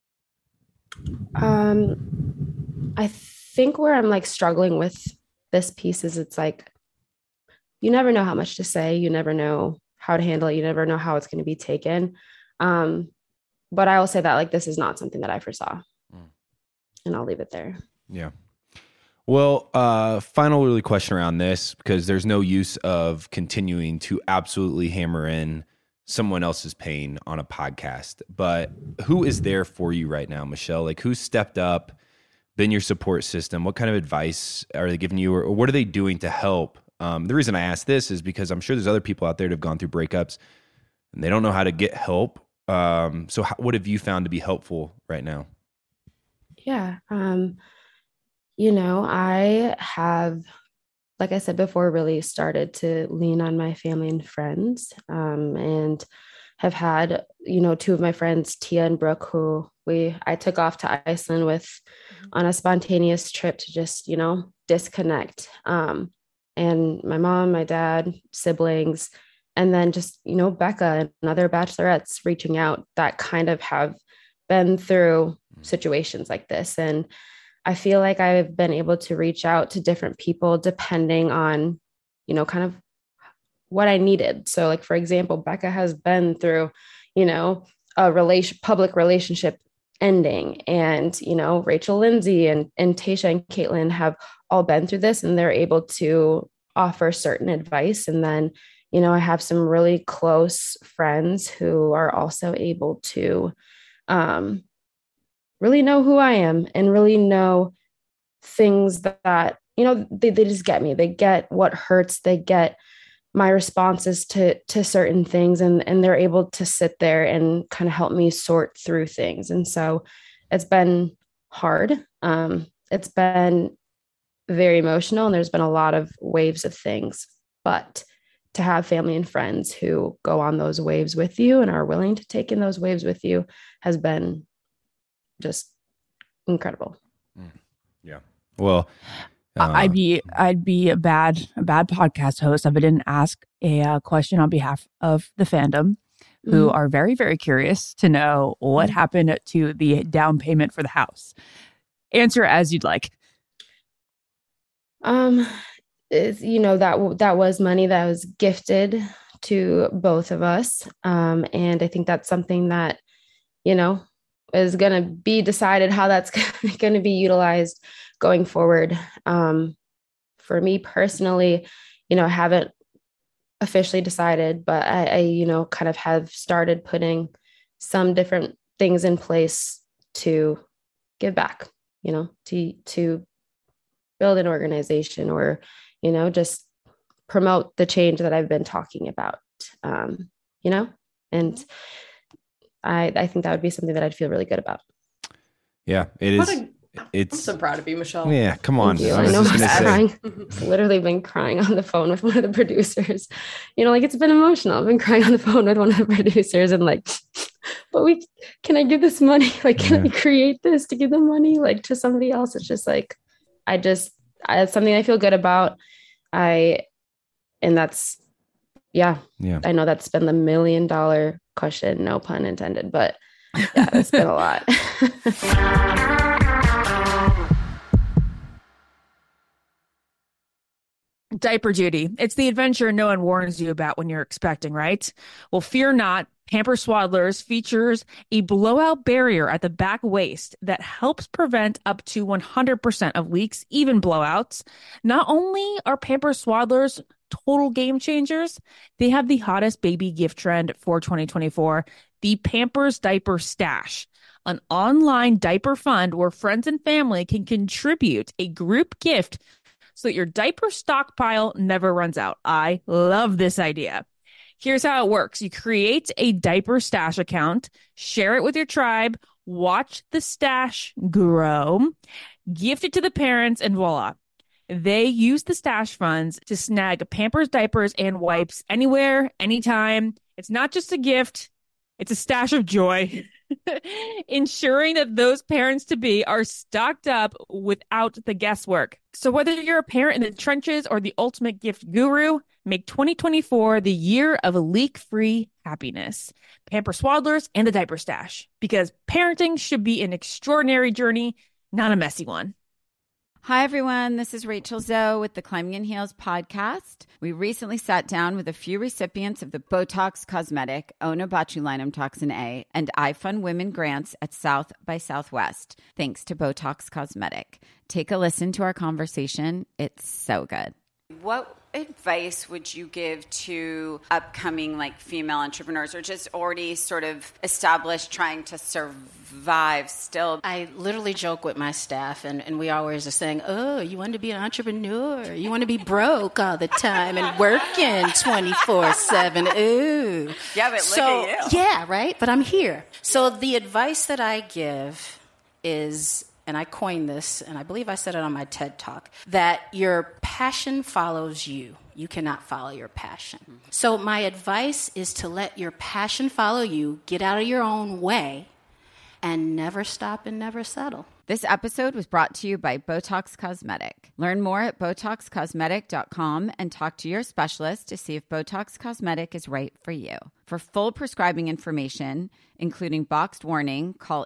I think where I'm like struggling with this piece is it's like, you never know how much to say. You never know how to handle it. You never know how it's going to be taken. But I will say that like, this is not something that I foresaw, and I'll leave it there. Yeah. Well, final really question around this, because there's no use of continuing to absolutely hammer in someone else's pain on a podcast. But who is there for you right now, Michelle? Like, who's stepped up, been your support system? What kind of advice are they giving you, or what are they doing to help? The reason I ask this is because I'm sure there's other people out there that have gone through breakups and they don't know how to get help. So what have you found to be helpful right now? Yeah. You know, I have, like I said before, really started to lean on my family and friends, and have had, you know, two of my friends, Tia and Brooke, who I took off to Iceland with on a spontaneous trip to just, you know, disconnect. And my mom, my dad, siblings, and then just, you know, Becca and other bachelorettes reaching out that kind of have been through situations like this. And I feel like I've been able to reach out to different people depending on, you know, kind of what I needed. So like, for example, Becca has been through, you know, a public relationship ending, and, you know, Rachel Lindsay and Tasha and Caitlin have all been through this, and they're able to offer certain advice. And then, you know, I have some really close friends who are also able to, really know who I am and really know things that, you know, they just get me. They get what hurts. They get my responses to certain things, and they're able to sit there and kind of help me sort through things. And so it's been hard. It's been very emotional, and there's been a lot of waves of things, but to have family and friends who go on those waves with you and are willing to take in those waves with you has been just incredible. Yeah. Well, I'd be a bad podcast host if I didn't ask a question on behalf of the fandom, who are very, very curious to know what happened to the down payment for the house. Answer as you'd like. You know, that was money that was gifted to both of us. And I think that's something that, you know, is going to be decided how that's going to be utilized going forward. For me personally, you know, I haven't officially decided, but I, you know, kind of have started putting some different things in place to give back, you know, to build an organization, or, you know, just promote the change that I've been talking about, you know, and I think that would be something that I'd feel really good about. Yeah, it is. It's I'm so proud of you, Michelle. Yeah, come on. Thank you. I I was know just I was gonna say. crying. I've literally been crying on the phone with one of the producers. Like it's been emotional. I've been crying on the phone with one of the producers and like, but can I give this money? Like, can I create this to give the money like to somebody else? It's just like, it's something I feel good about. And that's, yeah. I know that's been the $1 million question, no pun intended, but yeah, it's been a lot. Diaper duty. It's the adventure no one warns you about when you're expecting, right? Well, fear not. Pampers Swaddlers features a blowout barrier at the back waist that helps prevent up to 100% of leaks, even blowouts. Not only are Pampers Swaddlers total game changers, they have the hottest baby gift trend for 2024, the Pampers Diaper Stash, an online diaper fund where friends and family can contribute a group gift so that your diaper stockpile never runs out. I love this idea. Here's how it works. You create a diaper stash account, share it with your tribe, watch the stash grow, gift it to the parents, and voila. They use the stash funds to snag Pampers diapers and wipes anywhere, anytime. It's not just a gift, it's a stash of joy. Ensuring that those parents-to-be are stocked up without the guesswork. So whether you're a parent in the trenches or the ultimate gift guru, make 2024 the year of leak-free happiness. Pampers Swaddlers and the Diaper Stash. Because parenting should be an extraordinary journey, not a messy one. Hi, everyone. This is Rachel Zoe with the Climbing in Heels podcast. We recently sat down with a few recipients of the Botox Cosmetic, Onabotulinum Toxin A, and iFund Women grants at South by Southwest, thanks to Botox Cosmetic. Take a listen to our conversation. It's so good. What advice would you give to upcoming female entrepreneurs or just already sort of established trying to survive still? I literally joke with my staff and we always are saying, oh, you want to be an entrepreneur? You want to be broke all the time and working 24/7. Ooh. Yeah, but look at you. Yeah, right? But I'm here. So the advice that I give is, and I coined this, and I believe I said it on my TED Talk, that your passion follows you. You cannot follow your passion. So my advice is to let your passion follow you, get out of your own way, and never stop and never settle. This episode was brought to you by Botox Cosmetic. Learn more at BotoxCosmetic.com and talk to your specialist to see if Botox Cosmetic is right for you. For full prescribing information, including boxed warning, call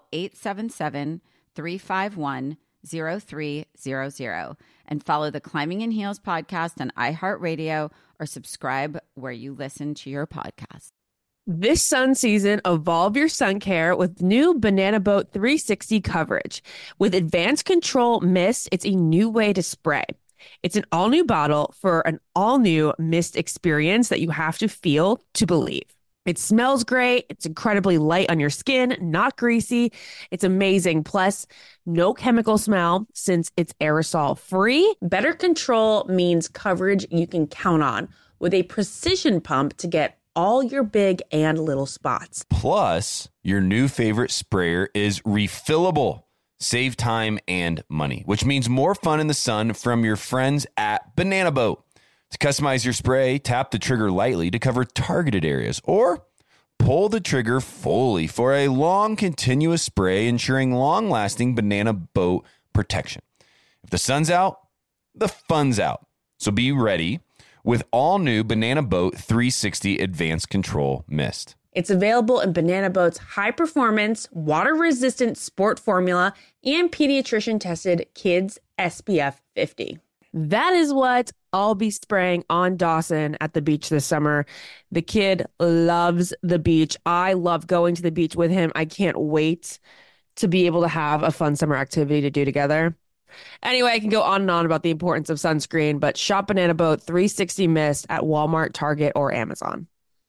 877-351-0300 and follow the Climbing in Heels podcast on iHeartRadio or subscribe where you listen to your podcast. This sun season, evolve your sun care with new Banana Boat 360 coverage. With Advanced Control Mist, it's a new way to spray. It's an all-new bottle for an all-new mist experience that you have to feel to believe. It smells great. It's incredibly light on your skin, not greasy. It's amazing. Plus, no chemical smell since it's aerosol free. Better control means coverage you can count on with a precision pump to get all your big and little spots. Plus, your new favorite sprayer is refillable. Save time and money, which means more fun in the sun from your friends at Banana Boat. To customize your spray, tap the trigger lightly to cover targeted areas, or pull the trigger fully for a long, continuous spray, ensuring long-lasting Banana Boat protection. If the sun's out, the fun's out. So be ready with all new Banana Boat 360 Advanced Control Mist. It's available in Banana Boat's high-performance, water-resistant sport formula and pediatrician-tested Kids SPF 50. That is what I'll be spraying on Dawson at the beach this summer. The kid loves the beach. I love going to the beach with him. I can't wait to be able to have a fun summer activity to do together. Anyway, I can go on and on about the importance of sunscreen, but shop Banana Boat 360 Mist at Walmart, Target, or Amazon.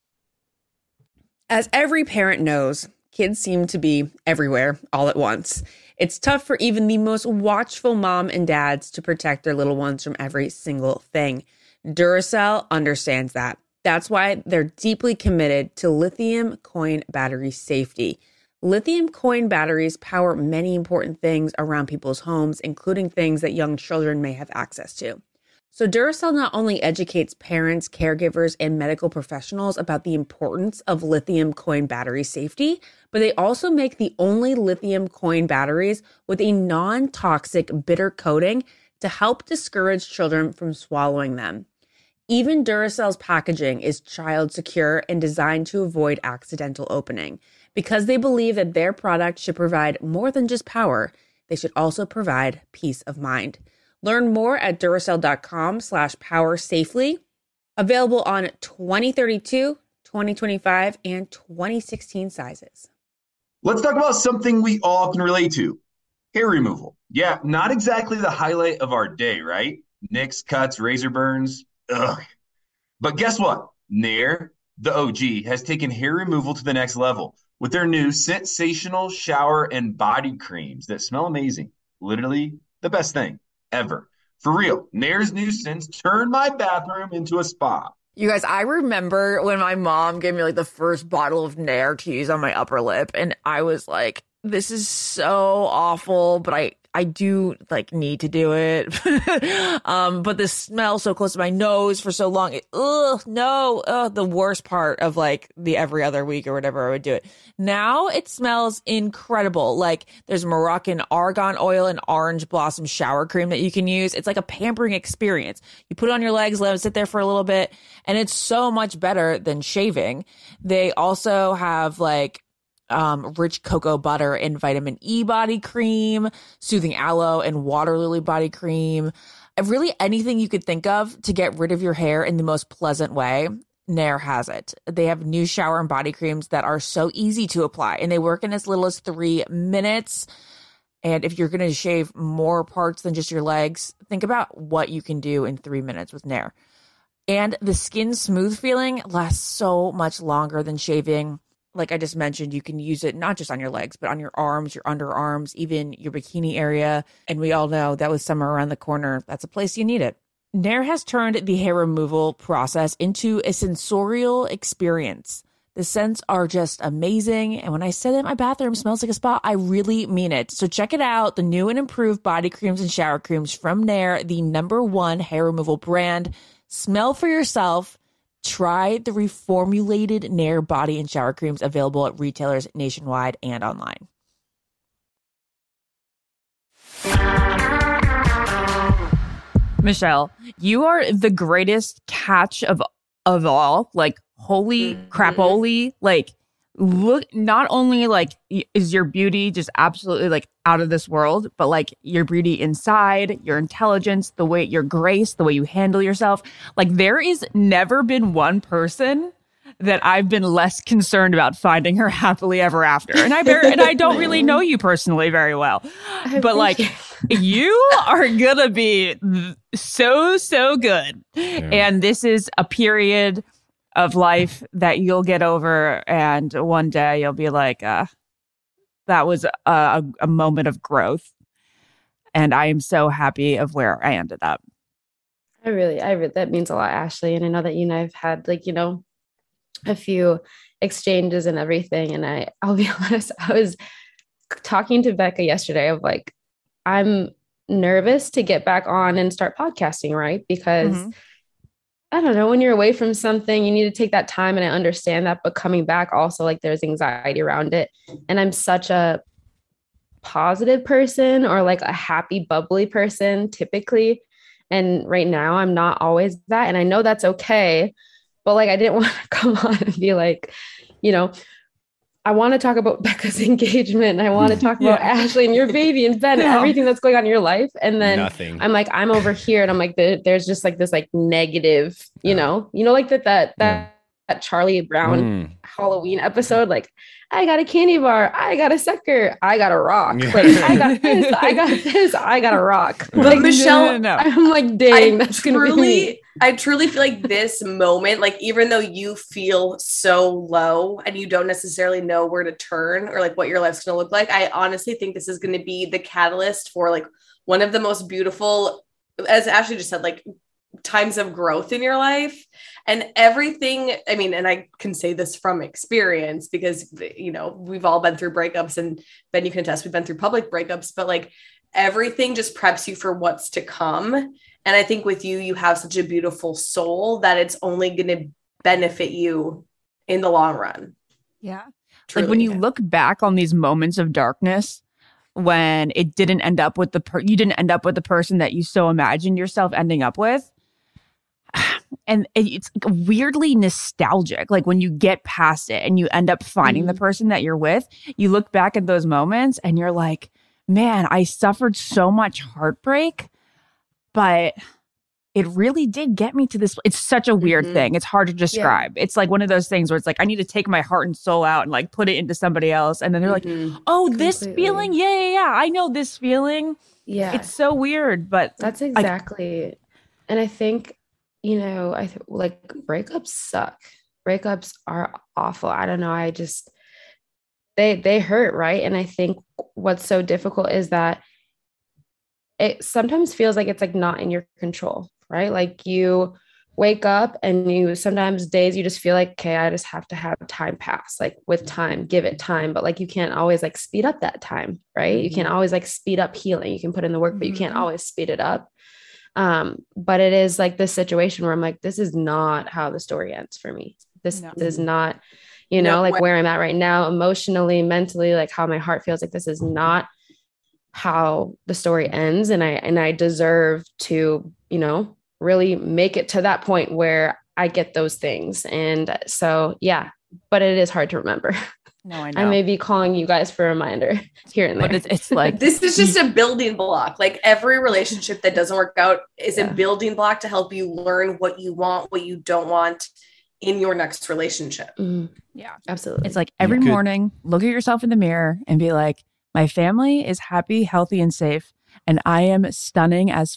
As every parent knows, kids seem to be everywhere all at once. It's tough for even the most watchful mom and dads to protect their little ones from every single thing. Duracell understands that. That's why they're deeply committed to lithium coin battery safety. Lithium coin batteries power many important things around people's homes, including things that young children may have access to. So Duracell not only educates parents, caregivers, and medical professionals about the importance of lithium coin battery safety, but they also make the only lithium coin batteries with a non-toxic bitter coating to help discourage children from swallowing them. Even Duracell's packaging is child secure and designed to avoid accidental opening. Because they believe that their product should provide more than just power, they should also provide peace of mind. Learn more at Duracell.com/power safely. Available on 2032, 2025, and 2016 sizes. Let's talk about something we all can relate to. Hair removal. Yeah, not exactly the highlight of our day, right? Nicks, cuts, razor burns. Ugh. But guess what? Nair, the OG, has taken hair removal to the next level with their new sensational shower and body creams that smell amazing. Literally the best thing ever. For real, Nair's new scents turned my bathroom into a spa. You guys, I remember when my mom gave me like the first bottle of Nair to use on my upper lip, and I was like, this is so awful, but I do like need to do it. But the smell so close to my nose for so long, the worst part of like the every other week or whatever I would do it. Now it smells incredible. Like there's Moroccan argan oil and orange blossom shower cream that you can use. It's like a pampering experience. You put it on your legs, let them sit there for a little bit, and it's so much better than shaving. They also have like rich cocoa butter and vitamin E body cream, soothing aloe and water lily body cream. Really anything you could think of to get rid of your hair in the most pleasant way, Nair has it. They have new shower and body creams that are so easy to apply, and they work in as little as 3 minutes. And if you're going to shave more parts than just your legs, think about what you can do in 3 minutes with Nair. And the skin smooth feeling lasts so much longer than shaving. Like I just mentioned, you can use it not just on your legs, but on your arms, your underarms, even your bikini area. And we all know that with summer around the corner, that's a place you need it. Nair has turned the hair removal process into a sensorial experience. The scents are just amazing. And when I say that my bathroom smells like a spa, I really mean it. So check it out. The new and improved body creams and shower creams from Nair, the #1 hair removal brand. Smell for yourself. Try the reformulated Nair body and shower creams available at retailers nationwide and online. Michelle, you are the greatest catch of all. Like, holy crapoli. Like, look, not only like is your beauty just absolutely like out of this world, but like your beauty inside, your intelligence, the way, your grace, the way you handle yourself. Like, there is never been one person that I've been less concerned about finding her happily ever after. And I don't really know you personally very well, but like you are gonna be so good. Yeah. And this is a period of life that you'll get over, and one day you'll be like, that was a moment of growth. And I am so happy of where I ended up. I really, that means a lot, Ashley. And I know that you and I have had like, a few exchanges and everything. And I'll be honest, I was talking to Becca yesterday of like, I'm nervous to get back on and start podcasting, right? Because I don't know, when you're away from something, you need to take that time, and I understand that, but coming back also, like, there's anxiety around it. And I'm such a positive person, or like a happy, bubbly person typically. And right now I'm not always that. And I know that's okay, but like, I didn't want to come on and be like, I want to talk about Becca's engagement. I want to talk about Ashley and your baby and Ben and everything that's going on in your life. And then I'm like, I'm over here. And I'm like, there's just like this like negative, like that Charlie Brown Halloween episode. Like, I got a candy bar. I got a sucker. I got a rock. Like, I got this. I got this. I got a rock. Like, Michelle, no. I'm like, dang, that's going to be me. I truly feel like this moment, like, even though you feel so low and you don't necessarily know where to turn or like what your life's going to look like, I honestly think this is going to be the catalyst for like one of the most beautiful, as Ashley just said, like times of growth in your life and everything. I mean, and I can say this from experience because, you know, we've all been through breakups, and Ben, you can attest, we've been through public breakups, but like everything just preps you for what's to come. And I think with you, you have such a beautiful soul that it's only going to benefit you in the long run. Yeah. Truly. Like when you look back on these moments of darkness, when it didn't end up with you didn't end up with the person that you so imagined yourself ending up with. And it's weirdly nostalgic. Like when you get past it and you end up finding the person that you're with, you look back at those moments and you're like, man, I suffered so much heartbreak, but it really did get me to this. It's such a weird thing. It's hard to describe. Yeah. It's like one of those things where it's like, I need to take my heart and soul out and like put it into somebody else. And then they're like, oh, this feeling. Yeah. I know this feeling. Yeah. It's so weird, but that's exactly. And I think, you know, like breakups suck. Breakups are awful. I don't know. They hurt. Right. And I think what's so difficult is that it sometimes feels like it's like not in your control. Right? Like you wake up and you sometimes days you just feel like, okay, I just have to have time pass, like with time, give it time. But like you can't always like speed up that time, right? You can't always like speed up healing. You can put in the work, but you can't always speed it up. But it is like this situation where I'm like, this is not how the story ends for me. This is not, you know, like where I'm at right now, emotionally, mentally, like how my heart feels. Like this is not how the story ends. And I deserve to, you know, really make it to that point where I get those things. And so, yeah, but it is hard to remember. No, I know. I may be calling you guys for a reminder here and there. But it's like, this is just a building block. Like every relationship that doesn't work out is a building block to help you learn what you want, what you don't want in your next relationship. Yeah, absolutely. It's like every morning, look at yourself in the mirror and be like, my family is happy, healthy, and safe. And I am stunning as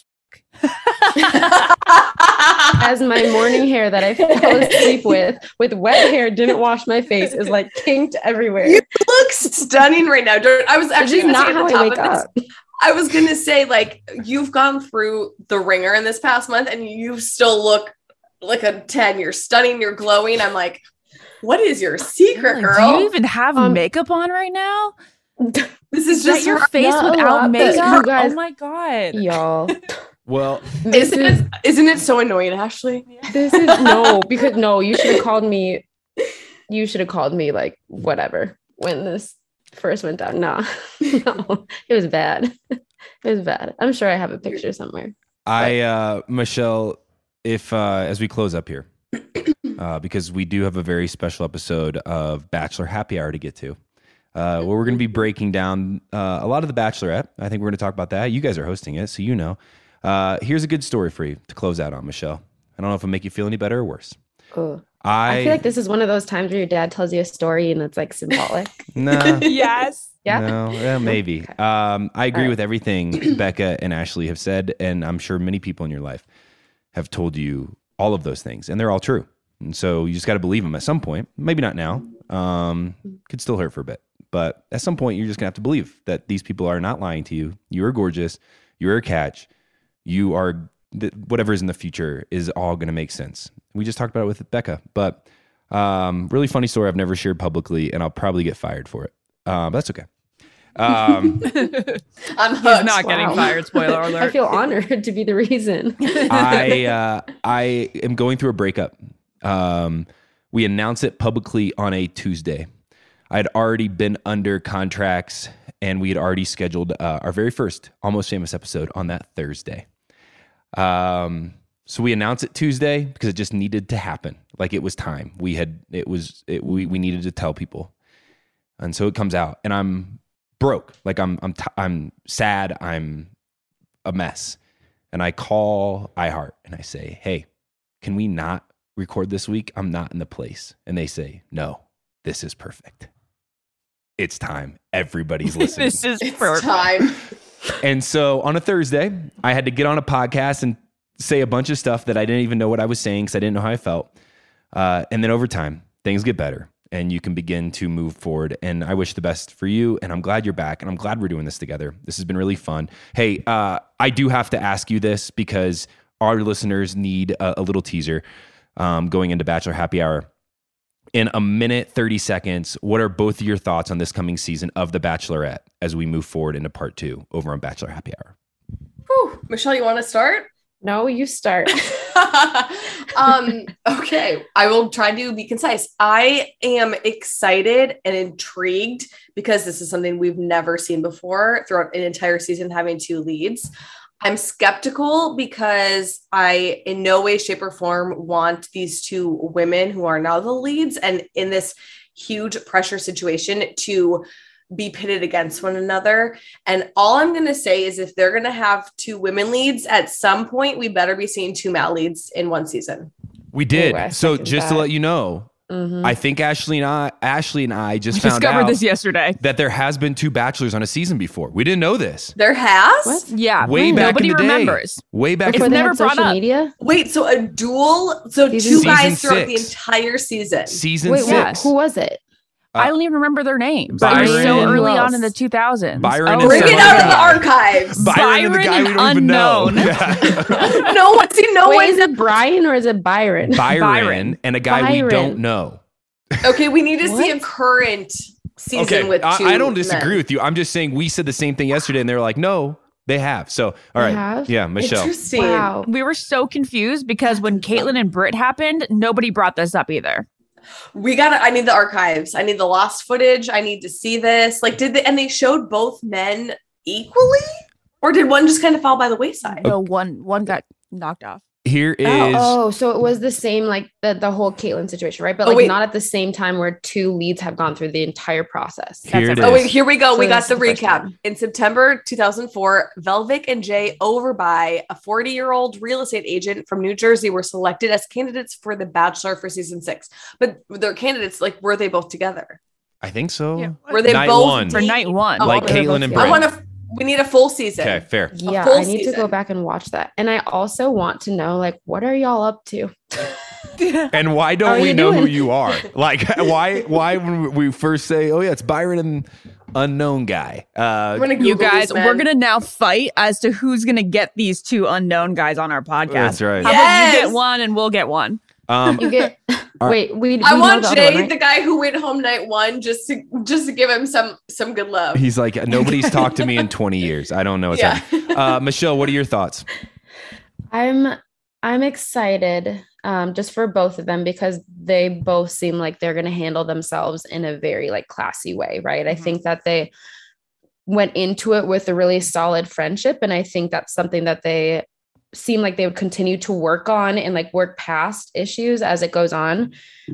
as my morning hair that I fell asleep with wet hair, didn't wash my face, is like kinked everywhere. You look stunning right now. I was actually not how I wake up. I was gonna say, like, you've gone through the ringer in this past month and you still look like a 10. You're stunning, you're glowing. I'm like, what is your secret, girl? Do you even have makeup on right now? This is just your face without makeup. Oh my God. Y'all. Well, isn't it so annoying, Ashley? This is no, because no, you should have called me. You should have called me like whatever when this first went down. No, it was bad. It was bad. I'm sure I have a picture somewhere. Michelle, if as we close up here, because we do have a very special episode of Bachelor Happy Hour to get to. Where we're going to be breaking down a lot of The Bachelorette. I think we're going to talk about that. You guys are hosting it, so you know. Here's a good story for you to close out on, Michelle. I don't know if it'll make you feel any better or worse. Cool. I feel like this is one of those times where your dad tells you a story and it's like symbolic. No. Yes. Yeah. No, well, maybe. Okay. I agree with everything Becca and Ashley have said, and I'm sure many people in your life have told you all of those things, and they're all true. And so you just got to believe them at some point. Maybe not now. Could still hurt for a bit. But at some point, you're just going to have to believe that these people are not lying to you. You are gorgeous. You're a catch. You are, whatever is in the future is all going to make sense. We just talked about it with Becca. But really funny story I've never shared publicly, and I'll probably get fired for it. But that's okay. I'm hooked. He's not getting fired, spoiler alert. I feel honored to be the reason. I am going through a breakup. We announce it publicly on a Tuesday. I had already been under contracts, and we had already scheduled our very first Almost Famous episode on that Thursday. So we announced it Tuesday because it just needed to happen. Like it was time. We needed to tell people, and so it comes out, and I'm broke. Like I'm sad. I'm a mess, and I call iHeart and I say, "Hey, can we not record this week? I'm not in the place." And they say, "No, this is perfect. It's time. Everybody's listening." This is perfect. Time. And so on a Thursday, I had to get on a podcast and say a bunch of stuff that I didn't even know what I was saying because I didn't know how I felt. And then over time, things get better and you can begin to move forward. And I wish the best for you. And I'm glad you're back. And I'm glad we're doing this together. This has been really fun. Hey, I do have to ask you this because our listeners need a little teaser going into Bachelor Happy Hour. In a minute, 30 seconds, what are both of your thoughts on this coming season of The Bachelorette as we move forward into part 2 over on Bachelor Happy Hour? Whew. Michelle, you want to start? No, you start. Okay, I will try to be concise. I am excited and intrigued because this is something we've never seen before throughout an entire season, having 2 leads. I'm skeptical because I, in no way, shape, or form, want these 2 women who are now the leads and in this huge pressure situation to be pitted against one another. And all I'm going to say is if they're going to have 2 women leads, at some point, we better be seeing 2 male leads in one season. We did. Ooh, So just to let you know, I think Ashley and I just found Discovered out this yesterday. that there has been 2 Bachelors on a season before. We didn't know this. There has? What? Yeah. Way back Nobody in the day. remembers. Way back It's Before in they never had brought social up. media? Wait, so a duel? So Season 2 guys six. throughout the entire season? season Wait, 6. who was it? I don't even remember their names. Byron. It was so Who early else? on in the 2000s. Byron and Bring some it other out of the guy. archives. Byron and the guy we don't even know. Unknown. Yeah. No one, see, no Wait, one. is it Brian or is it Byron? Byron and a guy we Byron. don't know. Okay, we need to see a What? current season Okay, with 2 I don't disagree men. with you. I'm just saying we said the same thing yesterday, and they were like, "No, they have." So, all right, have? yeah, Michelle. Interesting. Wow. We were so confused because when Caitlyn and Britt happened, nobody brought this up either. I need the archives. I need the lost footage. I need to see this. Like, and they showed both men equally? Or did one just kind of fall by the wayside? So one got knocked off. Here is So it was the same, like the whole Caitlyn situation, right? But Oh, like wait. not at the same time where 2 leads have gone through the entire process. here it Oh, wait, is. here we go. So We got that's the the first recap. one. In September 2004, Velvic and Jay Overby, a 40-year-old real estate agent from New Jersey, were selected as candidates for The Bachelor for season 6. But their candidates, like, were they both together? I think so. Yeah. Were they Night both one. For night one. Oh, Like okay. Caitlyn and I Brent. we need a full season. Okay, fair. Yeah, full I need to season. go back and watch that. And I also want to know, like, what are y'all up to? And why How don't are we you know who doing? you are? Like, why when we first say, "Oh yeah, it's Byron and unknown guy"? We're gonna You Google guys, these men. we're going to now fight as to who's going to get these 2 unknown guys on our podcast. That's right. How about you Yes! get one and we'll get one? You get wait, we I know want the other Jay, one, right? the guy who went home night 1, just to give him some good love. He's like, nobody's talked to me in 20 years. I don't know what's Yeah. happening. Michelle, what are your thoughts? I'm excited just for both of them because they both seem like they're going to handle themselves in a very like classy way, right? I think that they went into it with a really solid friendship, and I think that's something that they seem like they would continue to work on and like work past issues as it goes on.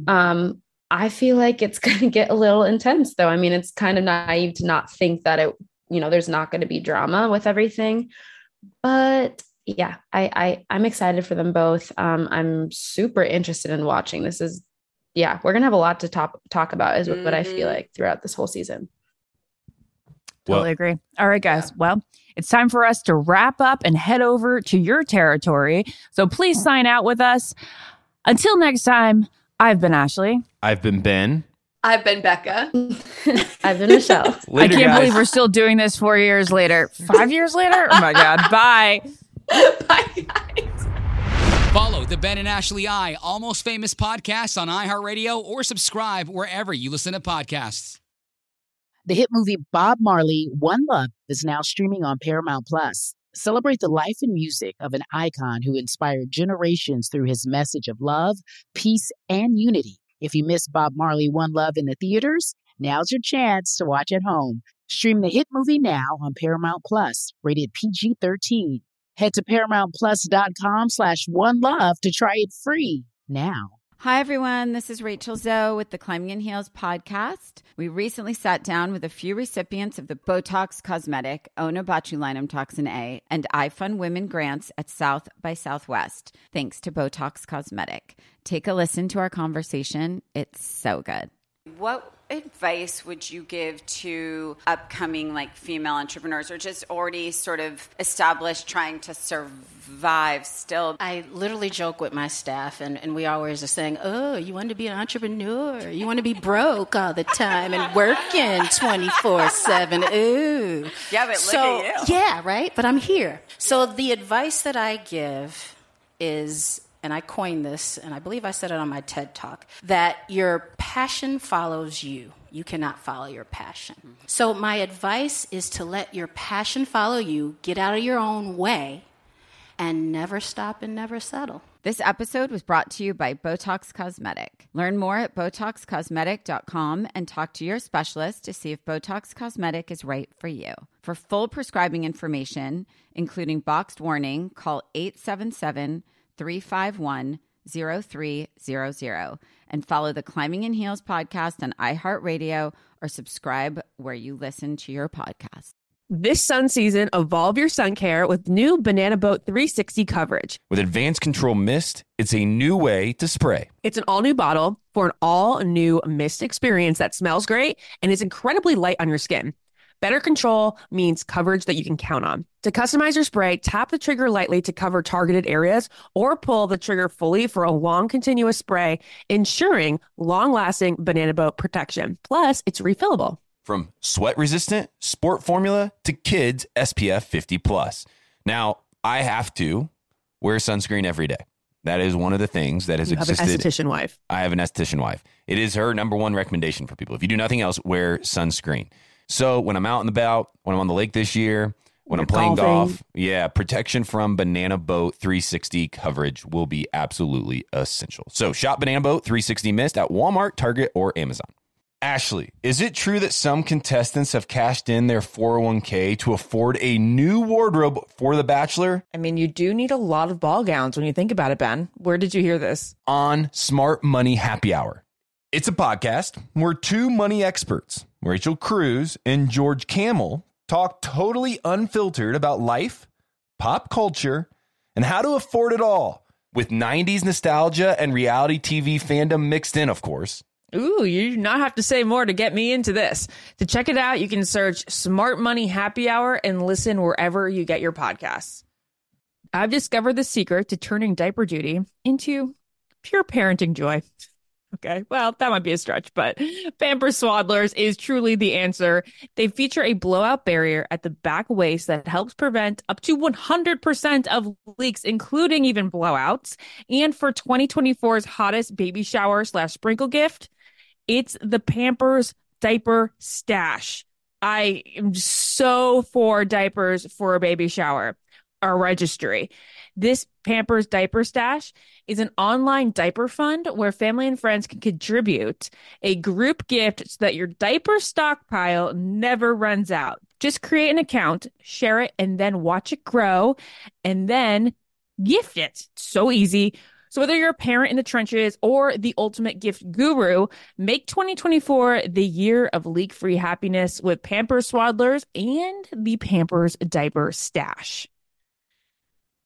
I feel like it's going to get a little intense though. I mean, it's kind of naive to not think that there's not going to be drama with everything, but yeah, I'm excited for them both. I'm super interested in watching. We're going to have a lot to talk about is what I feel like throughout this whole season. Totally agree. All right, guys. Well, it's time for us to wrap up and head over to your territory. So please sign out with us. Until next time, I've been Ashley. I've been Ben. I've been Becca. I've been Michelle. Later, I can't guys. believe we're still doing this 4 years later. 5 years later? Oh my God. Bye. Bye, guys. Follow the Ben and Ashley I Almost Famous podcast on iHeartRadio or subscribe wherever you listen to podcasts. The hit movie Bob Marley, One Love is now streaming on Paramount Plus. Celebrate the life and music of an icon who inspired generations through his message of love, peace, and unity. If you missed Bob Marley, One Love in the theaters, now's your chance to watch at home. Stream the hit movie now on Paramount Plus, rated PG-13. Head to ParamountPlus.com/OneLove to try it free now. Hi, everyone. This is Rachel Zoe with the Climbing in Heels podcast. We recently sat down with a few recipients of the Botox Cosmetic, Onabotulinum Toxin A, and iFund Women grants at South by Southwest, thanks to Botox Cosmetic. Take a listen to our conversation. It's so good. What advice would you give to upcoming female entrepreneurs or just already sort of established trying to survive still? I literally joke with my staff, and we always are saying, oh, you want to be an entrepreneur? You want to be broke all the time and working 24/7? Ooh. Yeah, but look at you. Yeah, right? But I'm here. So the advice that I give is, and I coined this, and I believe I said it on my TED Talk, that your passion follows you. You cannot follow your passion. So my advice is to let your passion follow you, get out of your own way, and never stop and never settle. This episode was brought to you by Botox Cosmetic. Learn more at BotoxCosmetic.com and talk to your specialist to see if Botox Cosmetic is right for you. For full prescribing information, including boxed warning, call 877-351-0300 and follow the Climbing in Heels podcast on iHeartRadio or subscribe where you listen to your podcast. This sun season, evolve your sun care with new Banana Boat 360 coverage. With advanced control mist, it's a new way to spray. It's an all-new bottle for an all-new mist experience that smells great and is incredibly light on your skin. Better control means coverage that you can count on. To customize your spray, tap the trigger lightly to cover targeted areas or pull the trigger fully for a long continuous spray, ensuring long-lasting Banana Boat protection. Plus, it's refillable. From sweat-resistant sport formula to kids SPF 50+. Now, I have to wear sunscreen every day. That is one of the things that has existed. You have an esthetician wife. I have an esthetician wife. It is her number one recommendation for people. If you do nothing else, wear sunscreen. So when I'm out and about, when I'm on the lake this year, when I'm playing golf, protection from Banana Boat 360 coverage will be absolutely essential. So shop Banana Boat 360 Mist at Walmart, Target, or Amazon. Ashley, is it true that some contestants have cashed in their 401k to afford a new wardrobe for The Bachelor? I mean, you do need a lot of ball gowns when you think about it, Ben. Where did you hear this? On Smart Money Happy Hour. It's a podcast where two money experts, Rachel Cruz and George Kamel, talk totally unfiltered about life, pop culture, and how to afford it all, with 90s nostalgia and reality TV fandom mixed in, of course. Ooh, you do not have to say more to get me into this. To check it out, you can search Smart Money Happy Hour and listen wherever you get your podcasts. I've discovered the secret to turning diaper duty into pure parenting joy. Okay, well, that might be a stretch, but Pampers Swaddlers is truly the answer. They feature a blowout barrier at the back waist that helps prevent up to 100% of leaks, including even blowouts. And for 2024's hottest baby shower / sprinkle gift, it's the Pampers Diaper Stash. I am so for diapers for a baby shower. Our registry. This Pampers Diaper Stash is an online diaper fund where family and friends can contribute a group gift so that your diaper stockpile never runs out. Just create an account, share it, and then watch it grow, and then gift it. So easy. So whether you're a parent in the trenches or the ultimate gift guru, make 2024 the year of leak-free happiness with Pampers Swaddlers and the Pampers Diaper Stash.